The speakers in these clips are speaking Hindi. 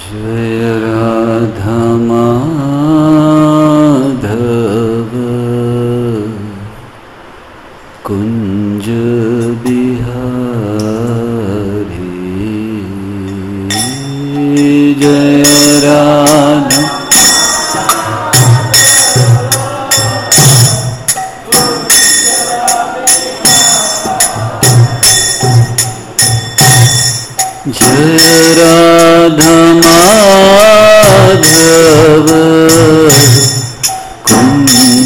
जय राधा माधव कुंज बिहारी। जय राधा जय राधा माधव कुंज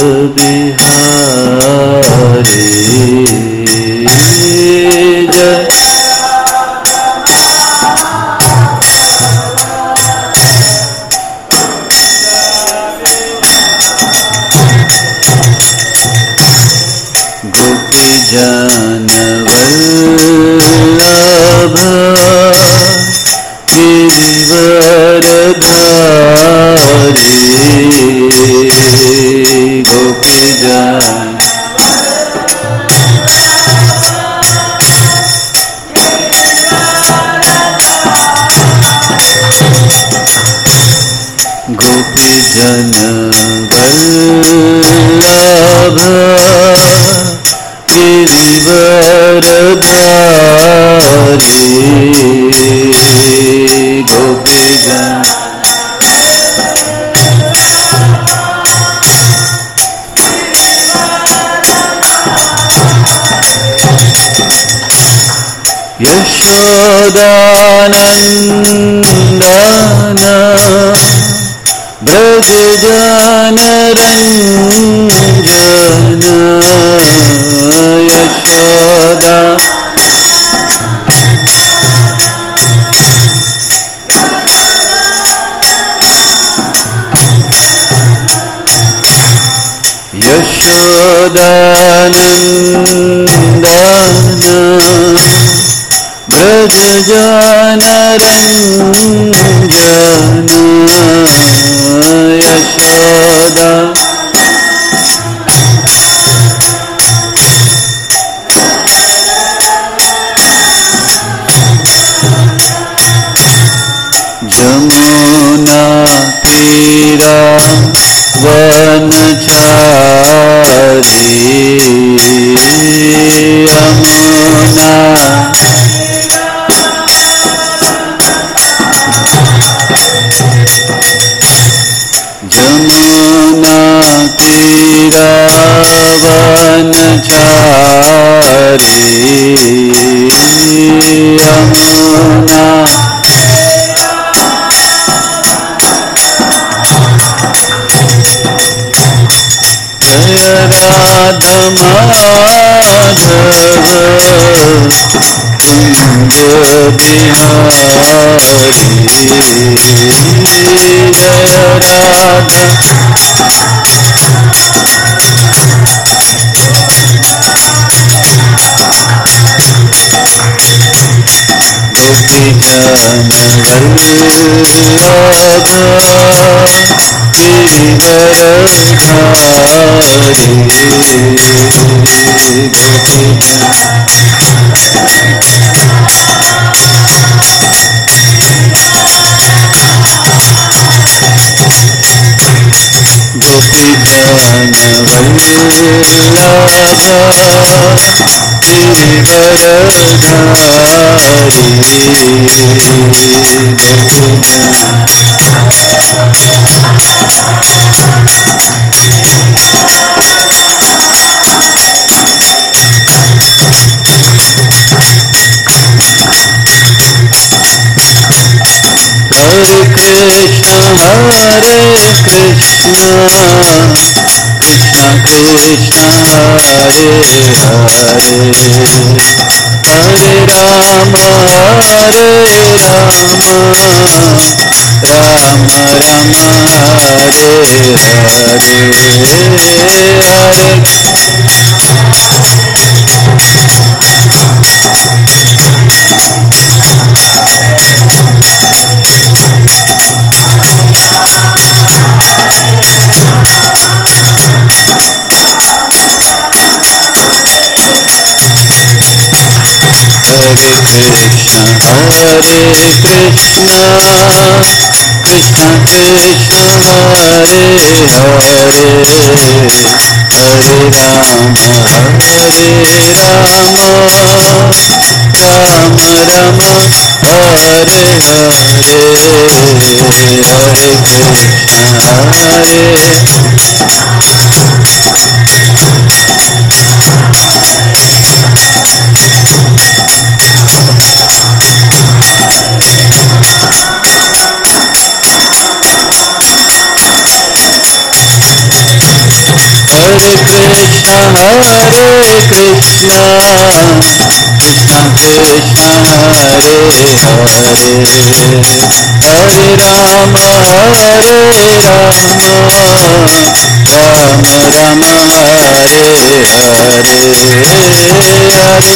बिहारी। जय गोपी जन वल्लभ गिरिवरधारी। गोपी जन गोपी जन वल्लभ गिरिवरधारी। गोपी जन यशोदानंदन ब्रज जन रंजन। यशोदा यशोदानंदन ब्रज जन रंजन। यशोदा जमुना तीरा वनचारी। यमुना जमुना तीरा वनचारी। यमुना जय राधा माधव कुंज बिहारी। जय राधा गोपी जन वल्लभ गिरिवरधारी। गोपी जन वल्लभ गिरिवरधारी। हरे कृष्ण कृष्ण कृष्ण हरे हरे। हरे राम हरे राम राम राम हरे हरे। हरे Krishna Krishna Hare Hare Hare Rama Hare Rama Rama Rama Hare Hare Hare Krishna Hare Krishna Hare Krishna Krishna Krishna Hare Hare Hare Rama Hare Rama Rama Rama Hare Hare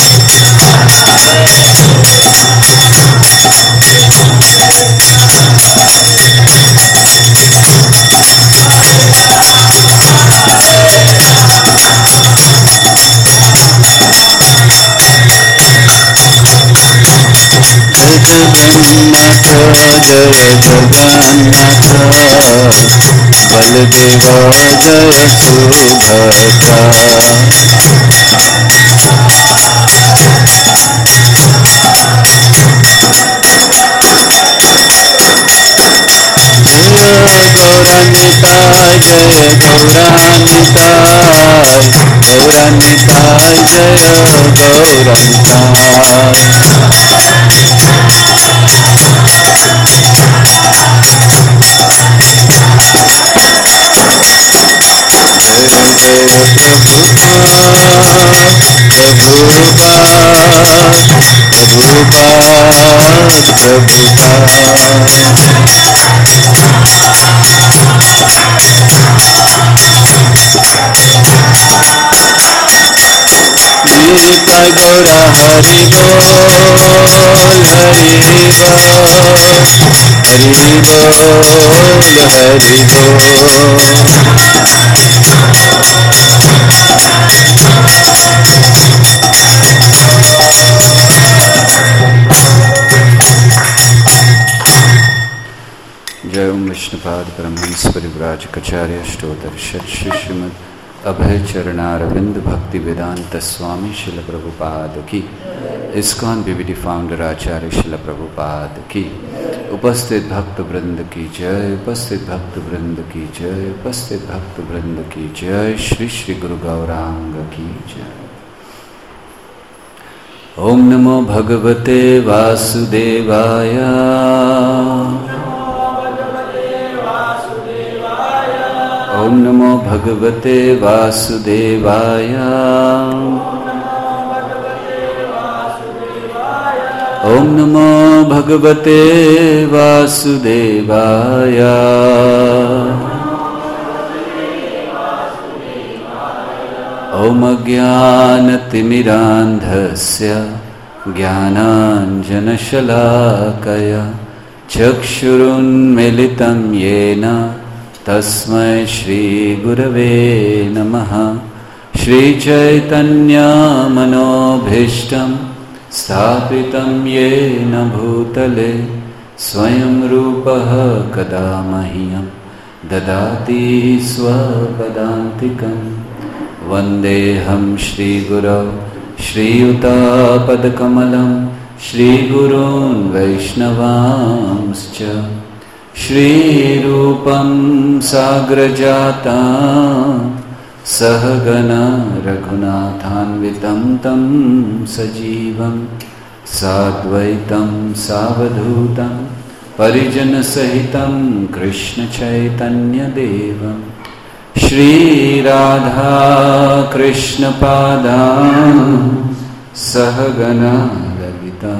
Jagannatha Jaya Jagannatha Baladeva Jaya Subhadra Jaya Gauranitai Jaya Gauranitai Gauranitai Jaya Gauranitai Nitai Gaura Hari Bol Hari Jai Om Vishnupad Paramahansa Parivrajacharya Ashtotar Shat Shri Srimad Abhay Charanaravind Bhakti Vedanta Swami Srila Prabhupada ki ISKCON BBD Founder Acharya Srila Prabhupada ki उपस्थित भक्त वृंद की जय उपस्थित भक्त वृंद की जय उपस्थित भक्त वृंद की जय श्री श्री गुरु गौरांग की जय। ओम नमो भगवते वासुदेवाय ओम नमो भगवते वासुदेवाय ओम नमो भगवते वासुदेवाय ओम अज्ञानतिमिरान्धस्य ज्ञानाञ्जनशलाकया चक्षुरुन्मीलितं येन तस्मै श्रीगुरवे नमः। श्रीचैतन्यमनोभीष्टं स्थापितं येन भूतले स्वयं रूपः कदा मह्यं ददाति स्वपदान्तिकं। वन्देऽहं श्रीगुरौ श्रीयुतापदकमलं श्रीगुरून् वैष्णवांश्च श्रीरूपं साग्रजातं सहगना रघुनाथान्वितं तं सजीवं साद्वैतं सावधूतं परिजनसहितं कृष्णचैतन्यदेवं श्रीराधा कृष्णपादान् सहगना ललिता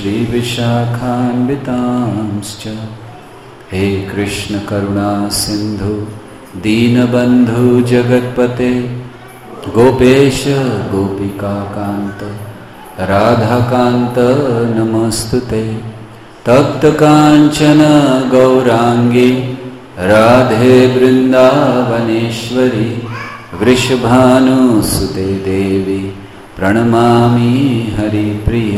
श्रीविशाखान्वितांश्च। हे कृष्ण करुणा सिंधु दीनबंधु जगत्पते गोपेश गोपिकाकांत राधाकांत नमस्तुते। तप्त कांचन गौरांगी राधे वृंदावनेश्वरी वृषभानुसुते देवी प्रणमामि हरिप्रिये।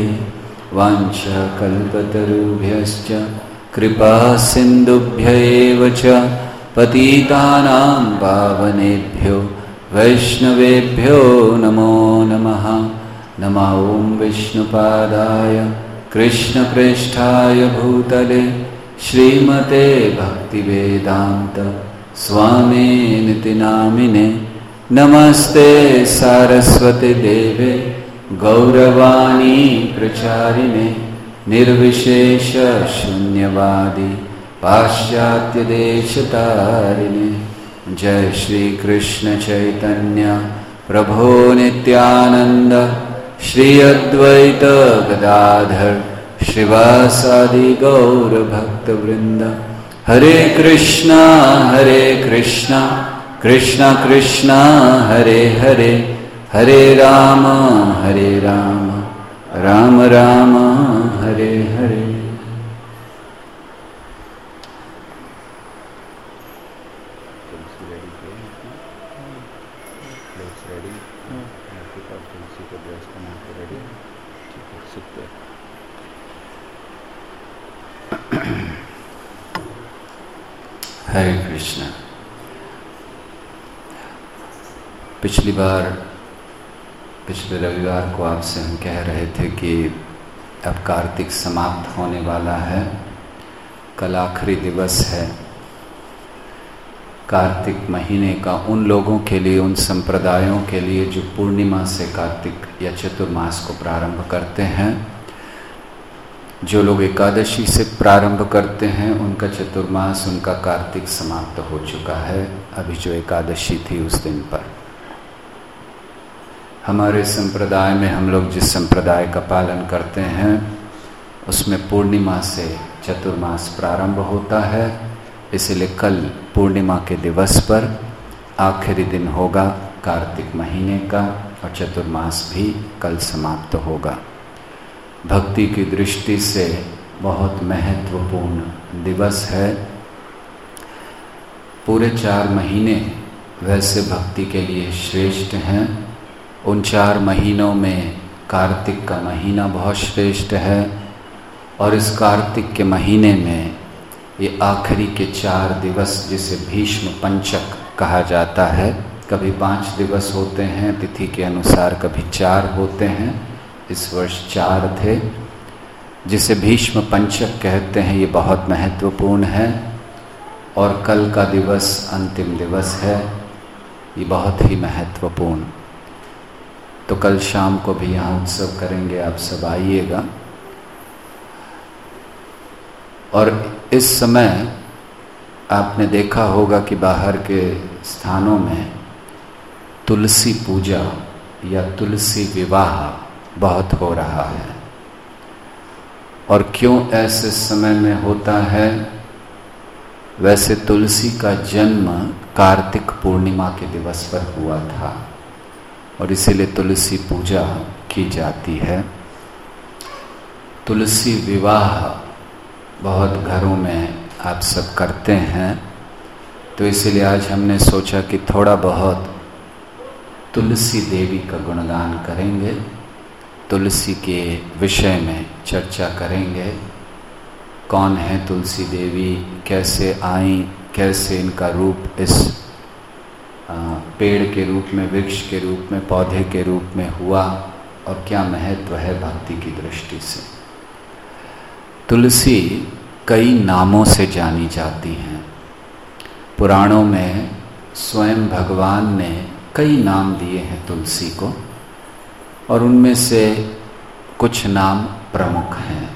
वाञ्छाकल्पतरुभ्यश्च कृपा सिन्धुभ्य एव च पतितानां पावनेभ्यो वैष्णवेभ्यो नमो नमः। नमः ॐ विष्णुपादाय कृष्णप्रेष्ठाय भूतले श्रीमते भक्तिवेदान्त स्वामिनिति नामिने। नमस्ते सारस्वती देवे गौरवाणी प्रचारिणे निर्विशेष शून्यवादी पाश्चात्य देशतारिणे। जय श्री कृष्ण चैतन्य प्रभो नित्यानंद श्री अद्वैत गदाधर श्रीवासादि गौर भक्तवृंद। हरे कृष्णा कृष्णा कृष्णा हरे हरे, हरे राम राम राम हरे हरे। हरे कृष्ण। पिछले रविवार को आपसे हम कह रहे थे कि अब कार्तिक समाप्त होने वाला है, कल आखिरी दिवस है कार्तिक महीने का। उन लोगों के लिए, उन संप्रदायों के लिए जो पूर्णिमा से कार्तिक या चतुर्मास को प्रारंभ करते हैं, जो लोग एकादशी से प्रारंभ करते हैं उनका चतुर्मास, उनका कार्तिक समाप्त हो चुका है। अभी जो एकादशी थी उस दिन पर हमारे संप्रदाय में, हम लोग जिस संप्रदाय का पालन करते हैं उसमें पूर्णिमा से चतुर्मास प्रारंभ होता है। इसलिए कल पूर्णिमा के दिवस पर आखिरी दिन होगा कार्तिक महीने का और चतुर्मास भी कल समाप्त होगा। भक्ति की दृष्टि से बहुत महत्वपूर्ण दिवस है। पूरे 4 महीने वैसे भक्ति के लिए श्रेष्ठ हैं। उन 4 महीनों में कार्तिक का महीना बहुत श्रेष्ठ है और इस कार्तिक के महीने में ये आखिरी के 4 दिवस जिसे भीष्म पंचक कहा जाता है, कभी 5 दिवस होते हैं तिथि के अनुसार, कभी 4 होते हैं। इस वर्ष 4 थे, जिसे भीष्म पंचक कहते हैं। ये बहुत महत्वपूर्ण है और कल का दिवस अंतिम दिवस है, ये बहुत ही महत्वपूर्ण। तो कल शाम को भी यहाँ उत्सव करेंगे, आप सब आइएगा। और इस समय आपने देखा होगा कि बाहर के स्थानों में तुलसी पूजा या तुलसी विवाह बहुत हो रहा है। और क्यों ऐसे समय में होता है? वैसे तुलसी का जन्म कार्तिक पूर्णिमा के दिवस पर हुआ था और इसीलिए तुलसी पूजा की जाती है। तुलसी विवाह बहुत घरों में आप सब करते हैं, तो इसीलिए आज हमने सोचा कि थोड़ा बहुत तुलसी देवी का गुणगान करेंगे, तुलसी के विषय में चर्चा करेंगे। कौन है तुलसी देवी, कैसे आई, कैसे इनका रूप इस पेड़ के रूप में, वृक्ष के रूप में, पौधे के रूप में हुआ और क्या महत्व है भक्ति की दृष्टि से। तुलसी कई नामों से जानी जाती हैं। पुराणों में स्वयं भगवान ने कई नाम दिए हैं तुलसी को और उनमें से कुछ नाम प्रमुख हैं।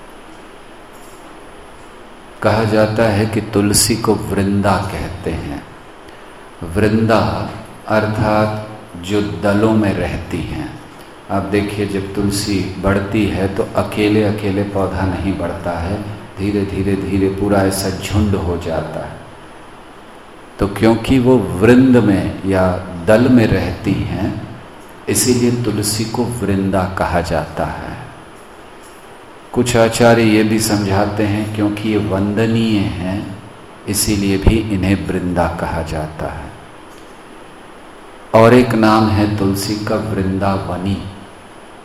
कहा जाता है कि तुलसी को वृंदा कहते हैं। वृंदा अर्थात जो दलों में रहती हैं। आप देखिए, जब तुलसी बढ़ती है तो अकेले अकेले पौधा नहीं बढ़ता है, धीरे धीरे धीरे पूरा ऐसा झुंड हो जाता है। तो क्योंकि वो वृंद में या दल में रहती हैं, इसीलिए तुलसी को वृंदा कहा जाता है। कुछ आचार्य ये भी समझाते हैं क्योंकि ये वंदनीय हैं, इसीलिए भी इन्हें वृंदा कहा जाता है। और एक नाम है तुलसी का वृंदावनी,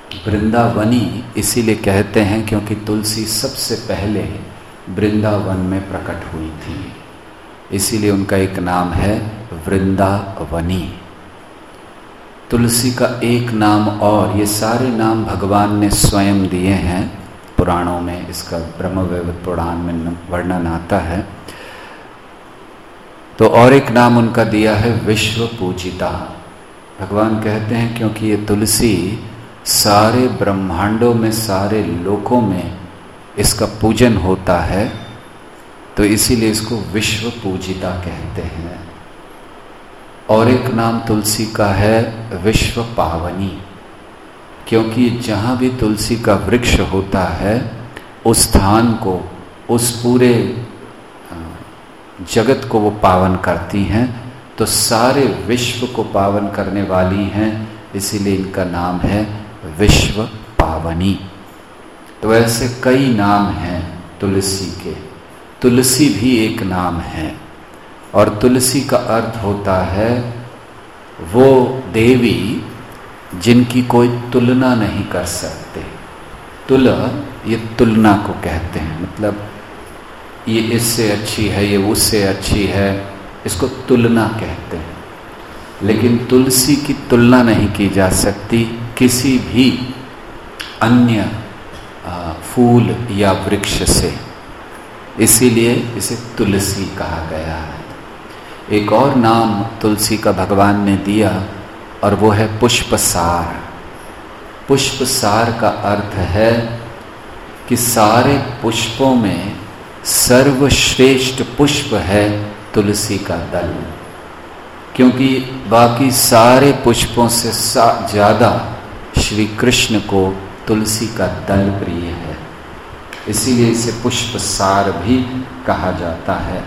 वृंदावनी इसीलिए कहते हैं क्योंकि तुलसी सबसे पहले वृंदावन में प्रकट हुई थी, इसीलिए उनका एक नाम है वृंदावनी। तुलसी का एक नाम और, ये सारे नाम भगवान ने स्वयं दिए हैं पुराणों में, इसका ब्रह्मवैवर्त पुराण में वर्णन आता है। तो और एक नाम उनका दिया है विश्व पूजिता। भगवान कहते हैं क्योंकि ये तुलसी सारे ब्रह्मांडों में, सारे लोकों में इसका पूजन होता है, तो इसीलिए इसको विश्व पूजिता कहते हैं। और एक नाम तुलसी का है विश्व पावनी, क्योंकि जहाँ भी तुलसी का वृक्ष होता है उस स्थान को, उस पूरे जगत को वो पावन करती हैं, तो सारे विश्व को पावन करने वाली हैं, इसीलिए इनका नाम है विश्व पावनी। तो ऐसे कई नाम हैं तुलसी के, तुलसी भी एक नाम है। और तुलसी का अर्थ होता है वो देवी जिनकी कोई तुलना नहीं कर सकते। ये तुलना को कहते हैं, मतलब ये इससे अच्छी है, ये उससे अच्छी है, इसको तुलना कहते हैं। लेकिन तुलसी की तुलना नहीं की जा सकती किसी भी अन्य फूल या वृक्ष से, इसीलिए इसे तुलसी कहा गया है। एक और नाम तुलसी का भगवान ने दिया और वो है पुष्पसार। पुष्पसार का अर्थ है कि सारे पुष्पों में सर्वश्रेष्ठ पुष्प है तुलसी का दल, क्योंकि बाकी सारे पुष्पों से ज़्यादा श्री कृष्ण को तुलसी का दल प्रिय है, इसीलिए इसे पुष्पसार भी कहा जाता है।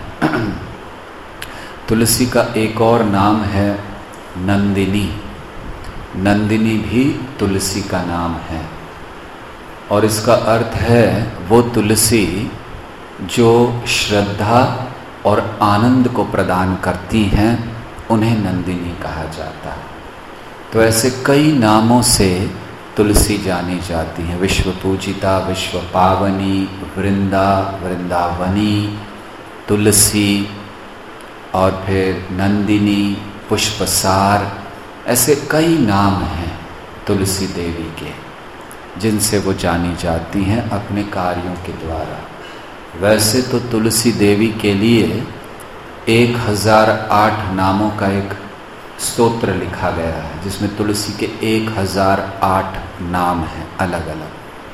तुलसी का एक और नाम है नंदिनी। नंदिनी भी तुलसी का नाम है और इसका अर्थ है वो तुलसी जो श्रद्धा और आनंद को प्रदान करती हैं, उन्हें नंदिनी कहा जाता है। तो ऐसे कई नामों से तुलसी जानी जाती है, विश्व पूजिता, विश्व पावनी, वृंदावनी, तुलसी और फिर नंदिनी, पुष्पसार, ऐसे कई नाम हैं तुलसी देवी के जिनसे वो जानी जाती हैं अपने कार्यों के द्वारा। वैसे तो तुलसी देवी के लिए 1008 नामों का एक स्तोत्र लिखा गया है, जिसमें तुलसी के 1008 नाम हैं अलग अलग।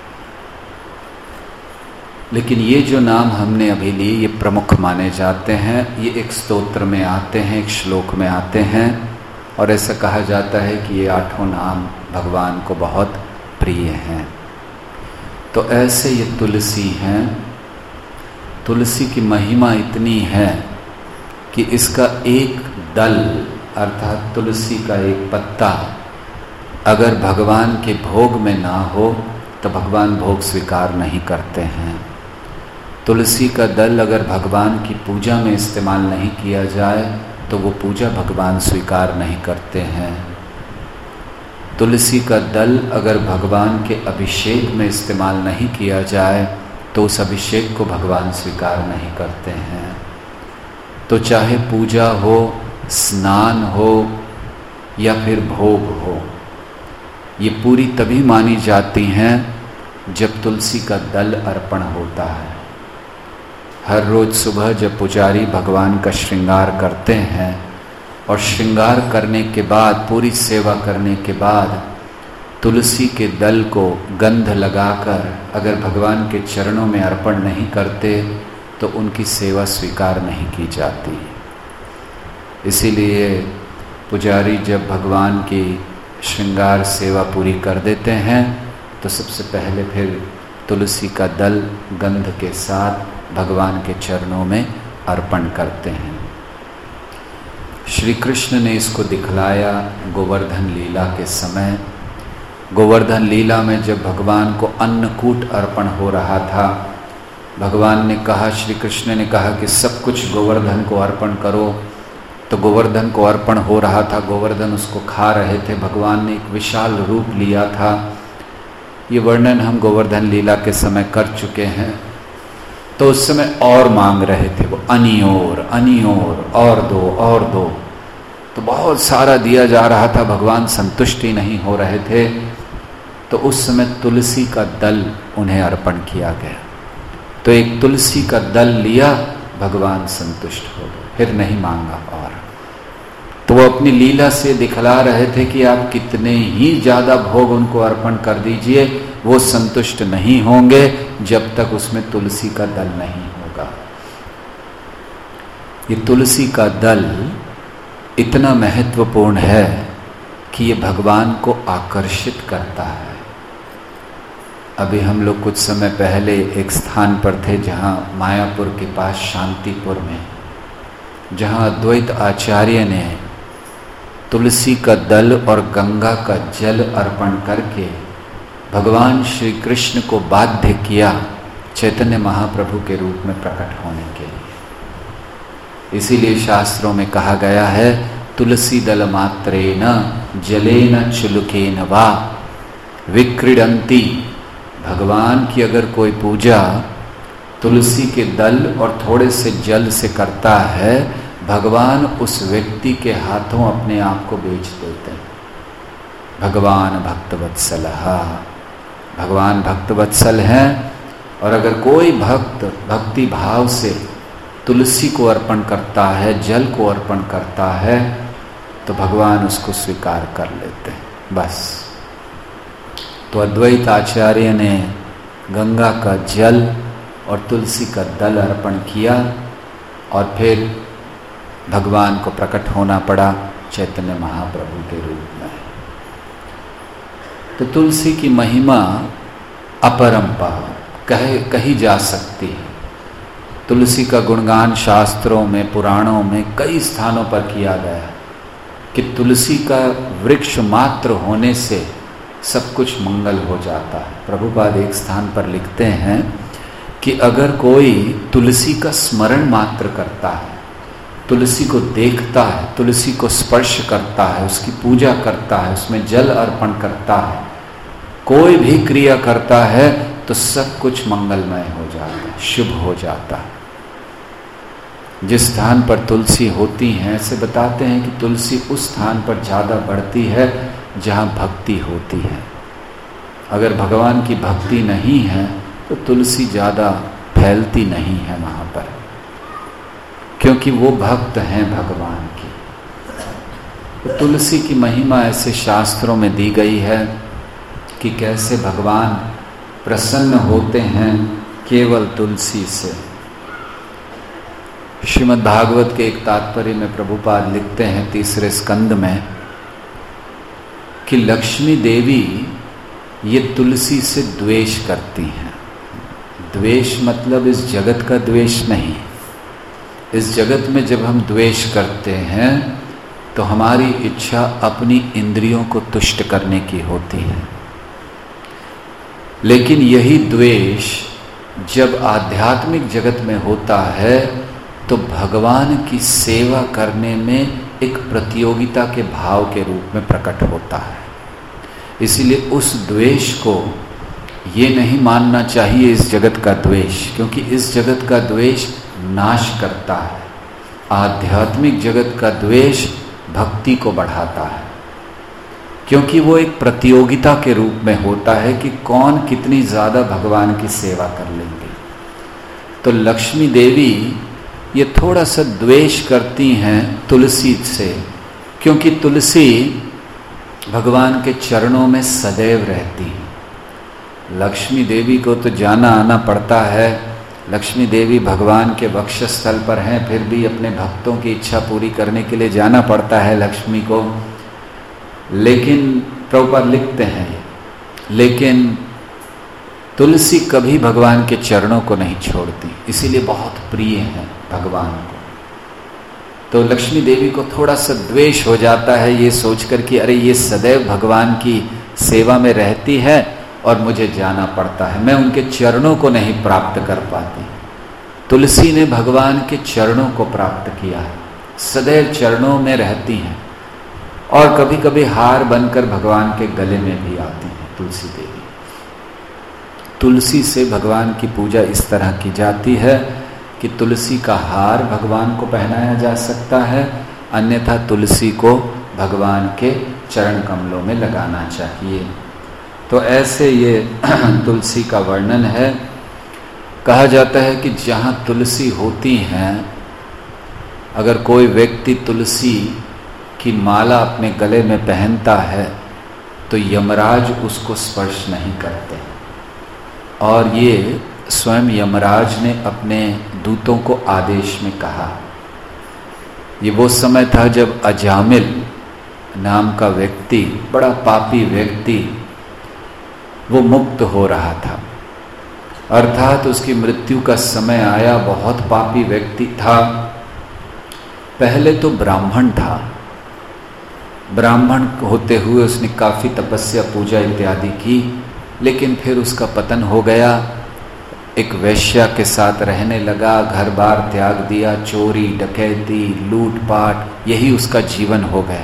लेकिन ये जो नाम हमने अभी लिए ये प्रमुख माने जाते हैं, ये एक स्तोत्र में आते हैं, एक श्लोक में आते हैं, और ऐसा कहा जाता है कि ये 8 नाम भगवान को बहुत प्रिय हैं। तो ऐसे ये तुलसी हैं। तुलसी की महिमा इतनी है कि इसका एक दल अर्थात तुलसी का एक पत्ता अगर भगवान के भोग में ना हो तो भगवान भोग स्वीकार नहीं करते हैं। तुलसी का दल अगर भगवान की पूजा में इस्तेमाल नहीं किया जाए तो वो पूजा भगवान स्वीकार नहीं करते हैं। तुलसी का दल अगर भगवान के अभिषेक में इस्तेमाल नहीं किया जाए तो उस अभिषेक को भगवान स्वीकार नहीं करते हैं। तो चाहे पूजा हो, स्नान हो या फिर भोग हो, ये पूरी तभी मानी जाती हैं जब तुलसी का दल अर्पण होता है। हर रोज सुबह जब पुजारी भगवान का श्रृंगार करते हैं और श्रृंगार करने के बाद, पूरी सेवा करने के बाद तुलसी के दल को गंध लगाकर अगर भगवान के चरणों में अर्पण नहीं करते तो उनकी सेवा स्वीकार नहीं की जाती। इसीलिए पुजारी जब भगवान की श्रृंगार सेवा पूरी कर देते हैं तो सबसे पहले फिर तुलसी का दल गंध के साथ भगवान के चरणों में अर्पण करते हैं। श्री कृष्ण ने इसको दिखलाया गोवर्धन लीला के समय। गोवर्धन लीला में जब भगवान को अन्नकूट अर्पण हो रहा था, भगवान ने कहा, श्री कृष्ण ने कहा कि सब कुछ गोवर्धन को अर्पण करो। तो गोवर्धन को अर्पण हो रहा था, गोवर्धन उसको खा रहे थे। भगवान ने एक विशाल रूप लिया था ये वर्णन हम गोवर्धन लीला के समय कर चुके हैं। तो उस समय और मांग रहे थे वो, अनियोर और दो। तो बहुत सारा दिया जा रहा था, भगवान संतुष्ट ही नहीं हो रहे थे। तो उस समय तुलसी का दल उन्हें अर्पण किया गया। तो एक तुलसी का दल लिया, भगवान संतुष्ट हो गए, फिर नहीं मांगा और। तो वो अपनी लीला से दिखला रहे थे कि आप कितने ही ज्यादा भोग उनको अर्पण कर दीजिए, वो संतुष्ट नहीं होंगे जब तक उसमें तुलसी का दल नहीं होगा। ये तुलसी का दल इतना महत्वपूर्ण है कि ये भगवान को आकर्षित करता है। अभी हम लोग कुछ समय पहले एक स्थान पर थे जहाँ मायापुर के पास शांतिपुर में, जहाँ अद्वैत आचार्य ने तुलसी का दल और गंगा का जल अर्पण करके भगवान श्री कृष्ण को बाध्य किया चैतन्य महाप्रभु के रूप में प्रकट होने के लिए। इसीलिए शास्त्रों में कहा गया है, तुलसी दल मात्रेन जलेन चुलुकेन वा विक्रीडन्ति। भगवान की अगर कोई पूजा तुलसी के दल और थोड़े से जल से करता है, भगवान उस व्यक्ति के हाथों अपने आप को बेच देते हैं। भगवान भक्तवत्सलः, भगवान भक्तवत्सल हैं। और अगर कोई भक्त भक्ति भाव से तुलसी को अर्पण करता है, जल को अर्पण करता है, तो भगवान उसको स्वीकार कर लेते हैं। बस। तो अद्वैत आचार्य ने गंगा का जल और तुलसी का दल अर्पण किया और फिर भगवान को प्रकट होना पड़ा चैतन्य महाप्रभु के रूप में। तो तुलसी की महिमा अपरंपार कही जा सकती है। तुलसी का गुणगान शास्त्रों में, पुराणों में कई स्थानों पर किया गया कि तुलसी का वृक्ष मात्र होने से सब कुछ मंगल हो जाता है। प्रभुपाद एक स्थान पर लिखते हैं कि अगर कोई तुलसी का स्मरण मात्र करता है, तुलसी को देखता है, तुलसी को स्पर्श करता है, उसकी पूजा करता है, उसमें जल अर्पण करता है, कोई भी क्रिया करता है, तो सब कुछ मंगलमय हो जाता है, शुभ हो जाता है। जिस स्थान पर तुलसी होती हैं, ऐसे बताते हैं कि तुलसी उस स्थान पर ज़्यादा बढ़ती है जहाँ भक्ति होती है। अगर भगवान की भक्ति नहीं है तो तुलसी ज़्यादा फैलती नहीं है वहाँ पर, क्योंकि वो भक्त हैं भगवान की। तो तुलसी की महिमा ऐसे शास्त्रों में दी गई है कि कैसे भगवान प्रसन्न होते हैं केवल तुलसी से। श्रीमद् भागवत के एक तात्पर्य में प्रभुपाद लिखते हैं 3 स्कंद में कि लक्ष्मी देवी ये तुलसी से द्वेष करती हैं। द्वेष मतलब इस जगत का द्वेष नहीं। इस जगत में जब हम द्वेष करते हैं तो हमारी इच्छा अपनी इंद्रियों को तुष्ट करने की होती है, लेकिन यही द्वेष जब आध्यात्मिक जगत में होता है तो भगवान की सेवा करने में एक प्रतियोगिता के भाव के रूप में प्रकट होता है। इसीलिए उस द्वेष को ये नहीं मानना चाहिए इस जगत का द्वेष, क्योंकि इस जगत का द्वेष नाश करता है। आध्यात्मिक जगत का द्वेष भक्ति को बढ़ाता है, क्योंकि वो एक प्रतियोगिता के रूप में होता है कि कौन कितनी ज़्यादा भगवान की सेवा कर लेंगे। तो लक्ष्मी देवी ये थोड़ा सा द्वेष करती हैं तुलसी से, क्योंकि तुलसी भगवान के चरणों में सदैव रहती है। लक्ष्मी देवी को तो जाना आना पड़ता है, लक्ष्मी देवी भगवान के वक्षस्थल पर हैं, फिर भी अपने भक्तों की इच्छा पूरी करने के लिए जाना पड़ता है लक्ष्मी को। लेकिन प्रभुपाद लिखते हैं, लेकिन तुलसी कभी भगवान के चरणों को नहीं छोड़ती, इसीलिए बहुत प्रिय है भगवान को। तो लक्ष्मी देवी को थोड़ा सा द्वेष हो जाता है ये सोचकर कि अरे ये सदैव भगवान की सेवा में रहती है और मुझे जाना पड़ता है, मैं उनके चरणों को नहीं प्राप्त कर पाती। तुलसी ने भगवान के चरणों को प्राप्त किया है, सदैव चरणों में रहती हैं और कभी कभी हार बनकर भगवान के गले में भी आती हैं तुलसी देवी। तुलसी से भगवान की पूजा इस तरह की जाती है कि तुलसी का हार भगवान को पहनाया जा सकता है, अन्यथा तुलसी को भगवान के चरण कमलों में लगाना चाहिए। तो ऐसे ये तुलसी का वर्णन है। कहा जाता है कि जहाँ तुलसी होती हैं, अगर कोई व्यक्ति तुलसी की माला अपने गले में पहनता है तो यमराज उसको स्पर्श नहीं करते। और ये स्वयं यमराज ने अपने दूतों को आदेश में कहा। ये वो समय था जब अजामिल नाम का व्यक्ति, बड़ा पापी व्यक्ति, वो मुक्त हो रहा था, अर्थात उसकी मृत्यु का समय आया। बहुत पापी व्यक्ति था। पहले तो ब्राह्मण था, ब्राह्मण होते हुए उसने काफ़ी तपस्या पूजा इत्यादि की, लेकिन फिर उसका पतन हो गया। एक वैश्या के साथ रहने लगा, घर बार त्याग दिया, चोरी डकैती लूटपाट, यही उसका जीवन हो गया।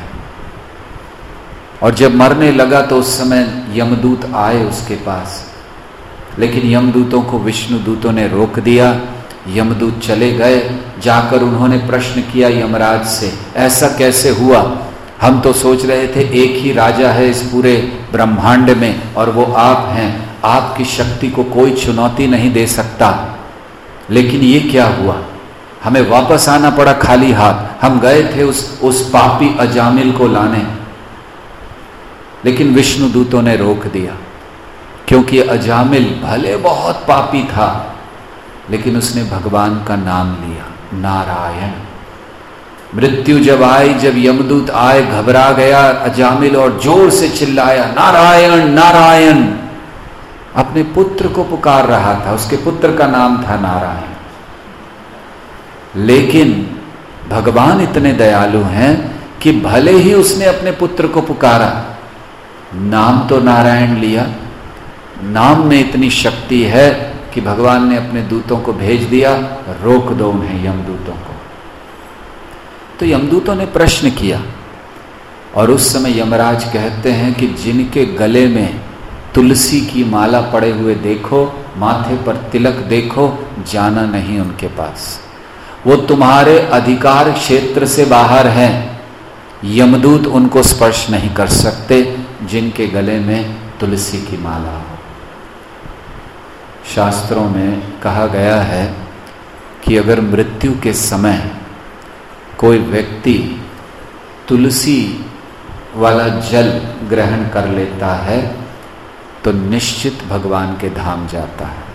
और जब मरने लगा तो उस समय यमदूत आए उसके पास, लेकिन यमदूतों को विष्णु दूतों ने रोक दिया। यमदूत चले गए, जाकर उन्होंने प्रश्न किया यमराज से, ऐसा कैसे हुआ? हम तो सोच रहे थे एक ही राजा है इस पूरे ब्रह्मांड में और वो आप हैं, आपकी शक्ति को कोई चुनौती नहीं दे सकता, लेकिन ये क्या हुआ? हमें वापस आना पड़ा खाली हाथ। हम गए थे उस पापी अजामिल को लाने, लेकिन विष्णु दूतों ने रोक दिया, क्योंकि अजामिल भले बहुत पापी था, लेकिन उसने भगवान का नाम लिया, नारायण। मृत्यु जब आई, जब यमदूत आए, घबरा गया अजामिल और जोर से चिल्लाया, नारायण नारायण। अपने पुत्र को पुकार रहा था, उसके पुत्र का नाम था नारायण। लेकिन भगवान इतने दयालु हैं कि भले ही उसने अपने पुत्र को पुकारा, नाम तो नारायण लिया। नाम में इतनी शक्ति है कि भगवान ने अपने दूतों को भेज दिया, रोक दो उन्हें, यमदूतों को। तो यमदूतों ने प्रश्न किया, और उस समय यमराज कहते हैं कि जिनके गले में तुलसी की माला पड़े हुए देखो, माथे पर तिलक देखो, जाना नहीं उनके पास, वो तुम्हारे अधिकार क्षेत्र से बाहर हैं। यमदूत उनको स्पर्श नहीं कर सकते जिनके गले में तुलसी की माला हो। शास्त्रों में कहा गया है कि अगर मृत्यु के समय कोई व्यक्ति तुलसी वाला जल ग्रहण कर लेता है तो निश्चित भगवान के धाम जाता है।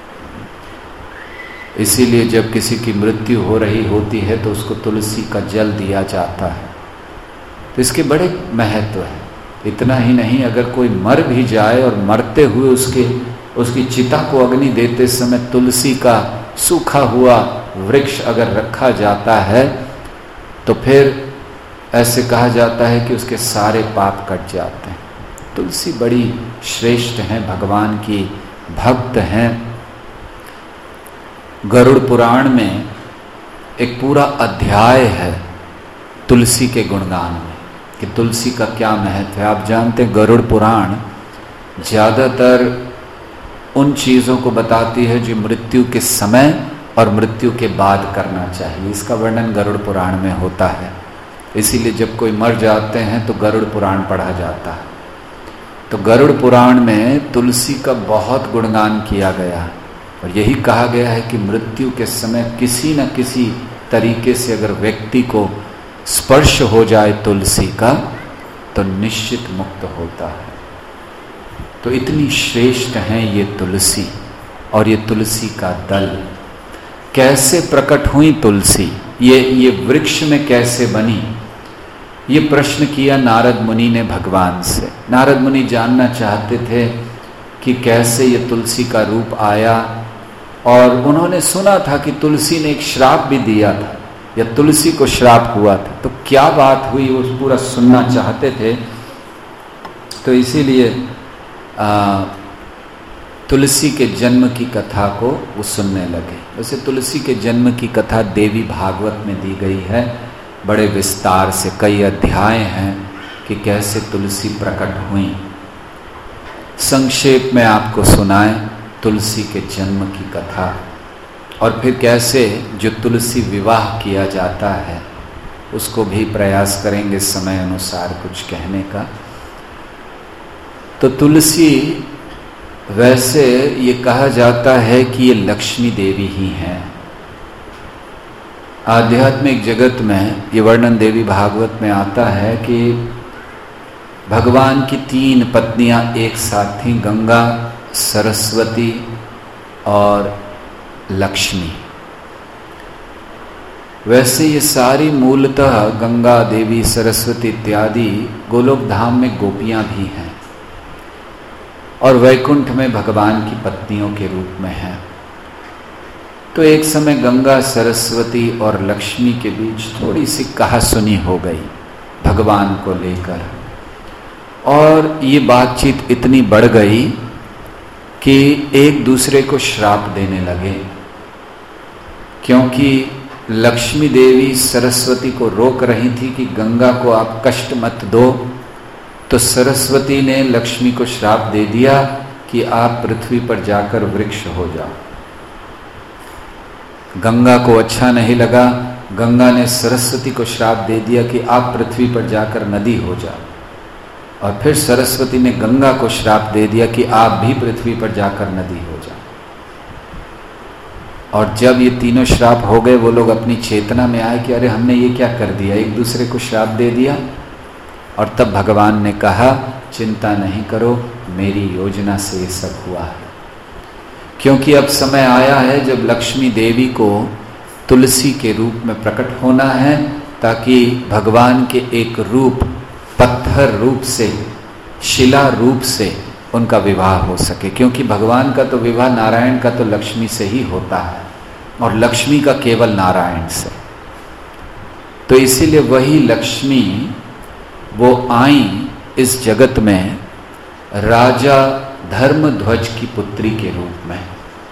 इसीलिए जब किसी की मृत्यु हो रही होती है तो उसको तुलसी का जल दिया जाता है। तो इसके बड़े महत्व है। इतना ही नहीं, अगर कोई मर भी जाए और मरते हुए उसकी चिता को अग्नि देते समय तुलसी का सूखा हुआ वृक्ष अगर रखा जाता है तो फिर ऐसे कहा जाता है कि उसके सारे पाप कट जाते हैं। तुलसी बड़ी श्रेष्ठ हैं, भगवान की भक्त हैं। गरुड़ पुराण में एक पूरा अध्याय है तुलसी के गुणगान में कि तुलसी का क्या महत्व है। आप जानते हैं गरुड़ पुराण ज़्यादातर उन चीज़ों को बताती है जो मृत्यु के समय और मृत्यु के बाद करना चाहिए। इसका वर्णन गरुड़ पुराण में होता है। इसीलिए जब कोई मर जाते हैं तो गरुड़ पुराण पढ़ा जाता है। तो गरुड़ पुराण में तुलसी का बहुत गुणगान किया गया है और यही कहा गया है कि मृत्यु के समय किसी न किसी तरीके से अगर व्यक्ति को स्पर्श हो जाए तुलसी का तो निश्चित मुक्त होता है। तो इतनी श्रेष्ठ हैं ये तुलसी। और ये तुलसी का दल कैसे प्रकट हुई तुलसी, ये वृक्ष में कैसे बनी, ये प्रश्न किया नारद मुनि ने भगवान से। नारद मुनि जानना चाहते थे कि कैसे ये तुलसी का रूप आया, और उन्होंने सुना था कि तुलसी ने एक श्राप भी दिया था या तुलसी को श्राप हुआ था। तो क्या बात हुई वो पूरा सुनना चाहते थे। तो इसीलिए तुलसी के जन्म की कथा को वो सुनने लगे। वैसे तुलसी के जन्म की कथा देवी भागवत में दी गई है, बड़े विस्तार से, कई अध्याय हैं कि कैसे तुलसी प्रकट हुई। संक्षेप में आपको सुनाएं तुलसी के जन्म की कथा, और फिर कैसे जो तुलसी विवाह किया जाता है उसको भी प्रयास करेंगे समय अनुसार कुछ कहने का। तो तुलसी, वैसे ये कहा जाता है कि ये लक्ष्मी देवी ही हैं। आध्यात्मिक जगत में ये वर्णन देवी भागवत में आता है कि भगवान की 3 पत्नियां एक साथ थीं, गंगा, सरस्वती और लक्ष्मी। वैसे ये सारी मूलतः गंगा देवी, सरस्वती इत्यादि गोलोक धाम में गोपियां भी हैं और वैकुंठ में भगवान की पत्नियों के रूप में हैं। तो एक समय गंगा, सरस्वती और लक्ष्मी के बीच थोड़ी सी कहासुनी हो गई भगवान को लेकर, और ये बातचीत इतनी बढ़ गई कि एक दूसरे को श्राप देने लगे, क्योंकि लक्ष्मी देवी सरस्वती को रोक रही थी कि गंगा को आप कष्ट मत दो, तो सरस्वती ने लक्ष्मी को श्राप दे दिया कि आप पृथ्वी पर जाकर वृक्ष हो जाओ। गंगा को अच्छा नहीं लगा, गंगा ने सरस्वती को श्राप दे दिया कि आप पृथ्वी पर जाकर नदी हो जाओ, और फिर सरस्वती ने गंगा को श्राप दे दिया कि आप भी पृथ्वी पर जाकर नदी हो जाओ। और जब ये तीनों श्राप हो गए, वो लोग अपनी चेतना में आए कि अरे हमने ये क्या कर दिया, एक दूसरे को श्राप दे दिया। और तब भगवान ने कहा, चिंता नहीं करो, मेरी योजना से ये सब हुआ है। क्योंकि अब समय आया है जब लक्ष्मी देवी को तुलसी के रूप में प्रकट होना है, ताकि भगवान के एक रूप, पत्थर रूप से, शिला रूप से उनका विवाह हो सके। क्योंकि भगवान का तो विवाह नारायण का तो लक्ष्मी से ही होता है और लक्ष्मी का केवल नारायण से। तो इसीलिए वही लक्ष्मी वो आई इस जगत में राजा धर्मध्वज की पुत्री के रूप में।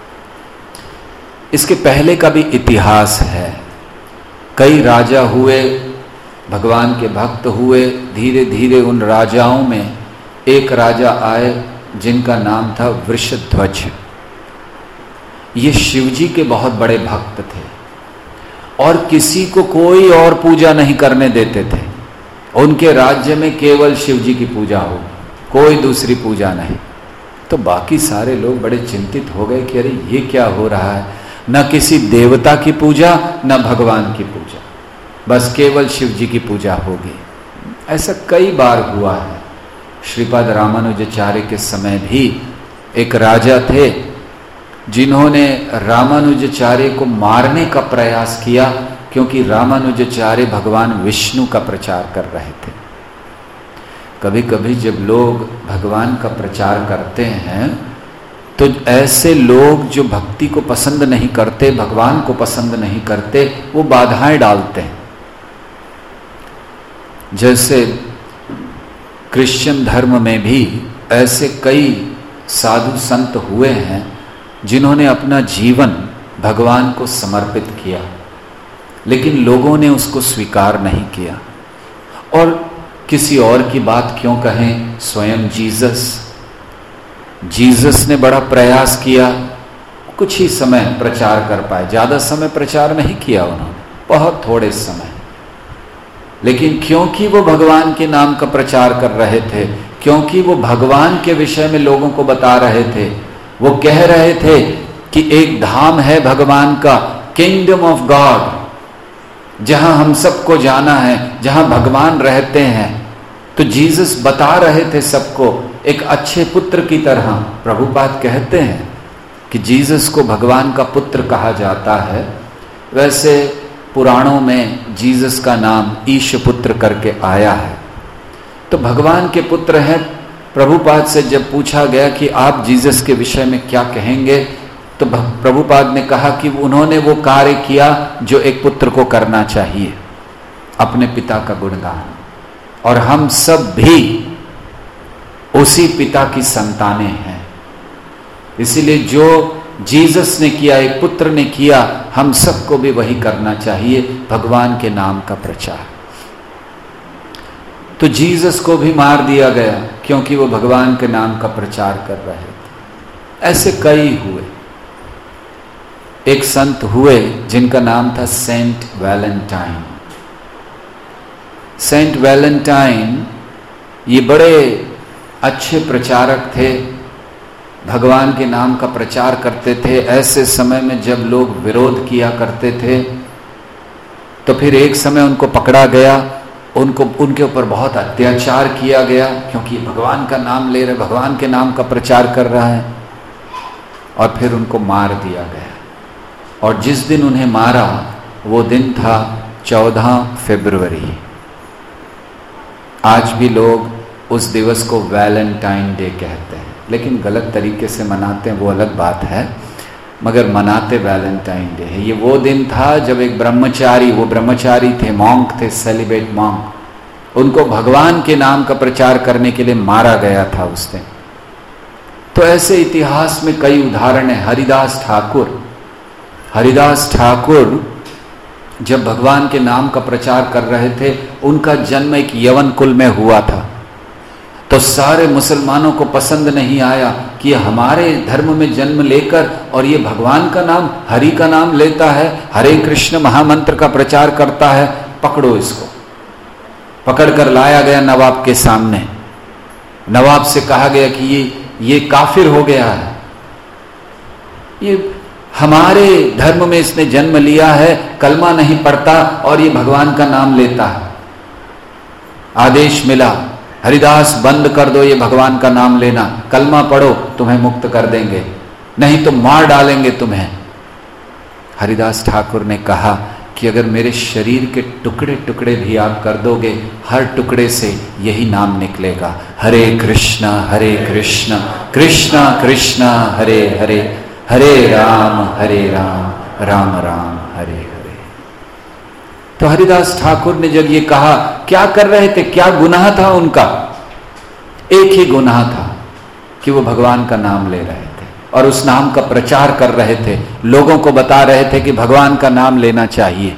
इसके पहले का भी इतिहास है। कई राजा हुए, भगवान के भक्त हुए, धीरे धीरे उन राजाओं में एक राजा आए जिनका नाम था वृषध्वज। ये शिवजी के बहुत बड़े भक्त थे और किसी को कोई और पूजा नहीं करने देते थे। उनके राज्य में केवल शिवजी की पूजा हो, कोई दूसरी पूजा नहीं। तो बाकी सारे लोग बड़े चिंतित हो गए कि अरे ये क्या हो रहा है, न किसी देवता की पूजा न भगवान की पूजा, बस केवल शिवजी की पूजा होगी। ऐसा कई बार हुआ है। श्रीपाद रामानुजाचार्य के समय भी एक राजा थे जिन्होंने रामानुजाचार्य को मारने का प्रयास किया, क्योंकि रामानुजाचार्य भगवान विष्णु का प्रचार कर रहे थे। कभी कभी जब लोग भगवान का प्रचार करते हैं तो ऐसे लोग जो भक्ति को पसंद नहीं करते, भगवान को पसंद नहीं करते, वो बाधाएं डालते हैं। जैसे क्रिश्चियन धर्म में भी ऐसे कई साधु संत हुए हैं जिन्होंने अपना जीवन भगवान को समर्पित किया, लेकिन लोगों ने उसको स्वीकार नहीं किया। और किसी और की बात क्यों कहें, स्वयं जीसस ने बड़ा प्रयास किया, कुछ ही समय प्रचार कर पाए, ज्यादा समय प्रचार नहीं किया उन्होंने, बहुत थोड़े समय। लेकिन क्योंकि वो भगवान के नाम का प्रचार कर रहे थे, क्योंकि वो भगवान के विषय में लोगों को बता रहे थे, वो कह रहे थे कि एक धाम है भगवान का, किंगडम ऑफ गॉड, जहां हम सबको जाना है, जहां भगवान रहते हैं। तो जीसस बता रहे थे सबको एक अच्छे पुत्र की तरह। प्रभुपाद कहते हैं कि जीसस को भगवान का पुत्र कहा जाता है। वैसे पुराणों में जीसस का नाम ईश पुत्र करके आया है, तो भगवान के पुत्र हैं। प्रभुपाद से जब पूछा गया कि आप जीसस के विषय में क्या कहेंगे, तो प्रभुपाद ने कहा कि उन्होंने वो कार्य किया जो एक पुत्र को करना चाहिए, अपने पिता का गुणगान। और हम सब भी उसी पिता की संतानें हैं। इसीलिए जो जीसस ने किया, एक पुत्र ने किया, हम सबको भी वही करना चाहिए, भगवान के नाम का प्रचार। तो जीसस को भी मार दिया गया क्योंकि वो भगवान के नाम का प्रचार कर रहे थे। ऐसे कई हुए। एक संत हुए जिनका नाम था सेंट वैलेंटाइन। सेंट वैलेंटाइन ये बड़े अच्छे प्रचारक थे, भगवान के नाम का प्रचार करते थे। ऐसे समय में जब लोग विरोध किया करते थे तो फिर एक समय उनको पकड़ा गया, उनके ऊपर बहुत अत्याचार किया गया, क्योंकि भगवान का नाम ले रहे, भगवान के नाम का प्रचार कर रहा है। और फिर उनको मार दिया गया। और जिस दिन उन्हें मारा वो दिन था 14 फरवरी। आज भी लोग उस दिवस को वैलेंटाइन डे कहते हैं, लेकिन गलत तरीके से मनाते हैं, वो अलग बात है, मगर मनाते वैलेंटाइन डे है। ये वो दिन था जब एक ब्रह्मचारी, वो ब्रह्मचारी थे, मॉन्क थे, सेलिब्रेट मॉन्क, उनको भगवान के नाम का प्रचार करने के लिए मारा गया था उस दिन। तो ऐसे इतिहास में कई उदाहरण है। हरिदास ठाकुर जब भगवान के नाम का प्रचार कर रहे थे, उनका जन्म एक यवन कुल में हुआ था। तो सारे मुसलमानों को पसंद नहीं आया कि हमारे धर्म में जन्म लेकर और ये भगवान का नाम, हरि का नाम लेता है, हरे कृष्ण महामंत्र का प्रचार करता है, पकड़ो इसको। पकड़कर लाया गया नवाब के सामने। नवाब से कहा गया कि ये काफिर हो गया है, ये हमारे धर्म में इसने जन्म लिया है, कलमा नहीं पढ़ता और ये भगवान का नाम लेता है। आदेश मिला, हरिदास बंद कर दो ये भगवान का नाम लेना, कलमा पढ़ो, तुम्हें मुक्त कर देंगे, नहीं तो मार डालेंगे तुम्हें। हरिदास ठाकुर ने कहा कि अगर मेरे शरीर के टुकड़े टुकड़े भी आप कर दोगे, हर टुकड़े से यही नाम निकलेगा, हरे कृष्णा कृष्णा कृष्णा हरे हरे, हरे राम राम राम हरे हरे। तो हरिदास ठाकुर ने जब ये कहा, क्या कर रहे थे, क्या गुनाह था उनका? एक ही गुनाह था कि वो भगवान का नाम ले रहे थे और उस नाम का प्रचार कर रहे थे, लोगों को बता रहे थे कि भगवान का नाम लेना चाहिए।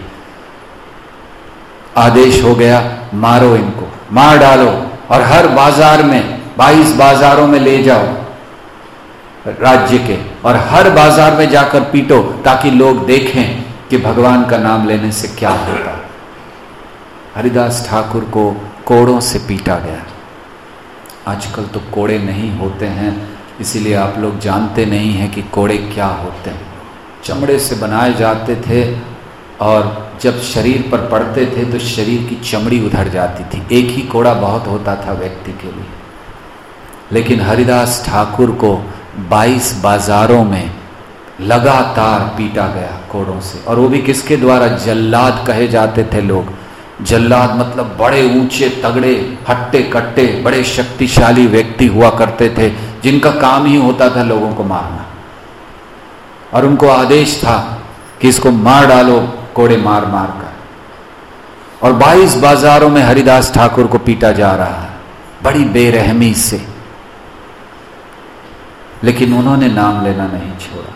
आदेश हो गया, मारो इनको, मार डालो और हर बाजार में 22 बाजारों में ले जाओ राज्य के, और हर बाजार में जाकर पीटो ताकि लोग देखें कि भगवान का नाम लेने से क्या होता। हरिदास ठाकुर को कोड़ों से पीटा गया। आजकल तो कोड़े नहीं होते हैं, इसीलिए आप लोग जानते नहीं हैं कि कोड़े क्या होते हैं। चमड़े से बनाए जाते थे और जब शरीर पर पड़ते थे तो शरीर की चमड़ी उधड़ जाती थी। एक ही कोड़ा बहुत होता था व्यक्ति के लिए। लेकिन हरिदास ठाकुर को 22 बाजारों में लगातार पीटा गया कोड़ों से, और वो भी किसके द्वारा? जल्लाद कहे जाते थे लोग। जल्लाद मतलब बड़े ऊंचे तगड़े हट्टे कट्टे बड़े शक्तिशाली व्यक्ति हुआ करते थे, जिनका काम ही होता था लोगों को मारना। और उनको आदेश था कि इसको मार डालो कोड़े मार मार कर। और 22 बाजारों में हरिदास ठाकुर को पीटा जा रहा है बड़ी बेरहमी से, लेकिन उन्होंने नाम लेना नहीं छोड़ा।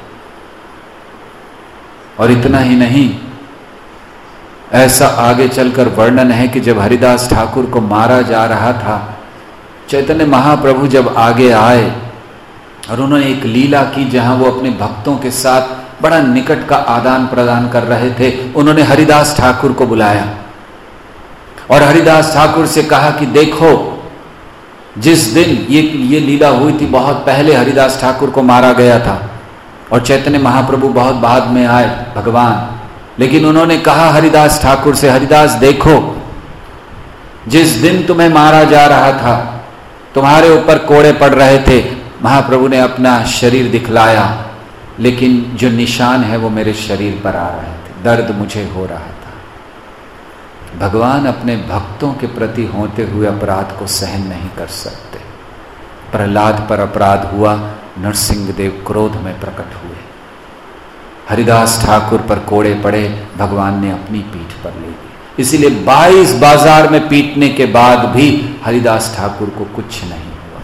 और इतना ही नहीं, ऐसा आगे चलकर वर्णन है कि जब हरिदास ठाकुर को मारा जा रहा था, चैतन्य महाप्रभु जब आगे आए और उन्होंने एक लीला की जहां वो अपने भक्तों के साथ बड़ा निकट का आदान प्रदान कर रहे थे। उन्होंने हरिदास ठाकुर को बुलाया और हरिदास ठाकुर से कहा कि देखो, जिस दिन ये लीला हुई थी, बहुत पहले हरिदास ठाकुर को मारा गया था और चैतन्य महाप्रभु बहुत बाद में आए भगवान। लेकिन उन्होंने कहा हरिदास ठाकुर से, हरिदास देखो, जिस दिन तुम्हें मारा जा रहा था, तुम्हारे ऊपर कोड़े पड़ रहे थे, महाप्रभु ने अपना शरीर दिखलाया, लेकिन जो निशान है वो मेरे शरीर पर आ रहे थे, दर्द मुझे हो रहा था। भगवान अपने भक्तों के प्रति होते हुए अपराध को सहन नहीं कर सकते। प्रहलाद पर अपराध हुआ, नरसिंह देव क्रोध में प्रकट हुए। हरिदास ठाकुर पर कोड़े पड़े, भगवान ने अपनी पीठ पर ले ली। इसीलिए 22 बाजार में पीटने के बाद भी हरिदास ठाकुर को कुछ नहीं हुआ।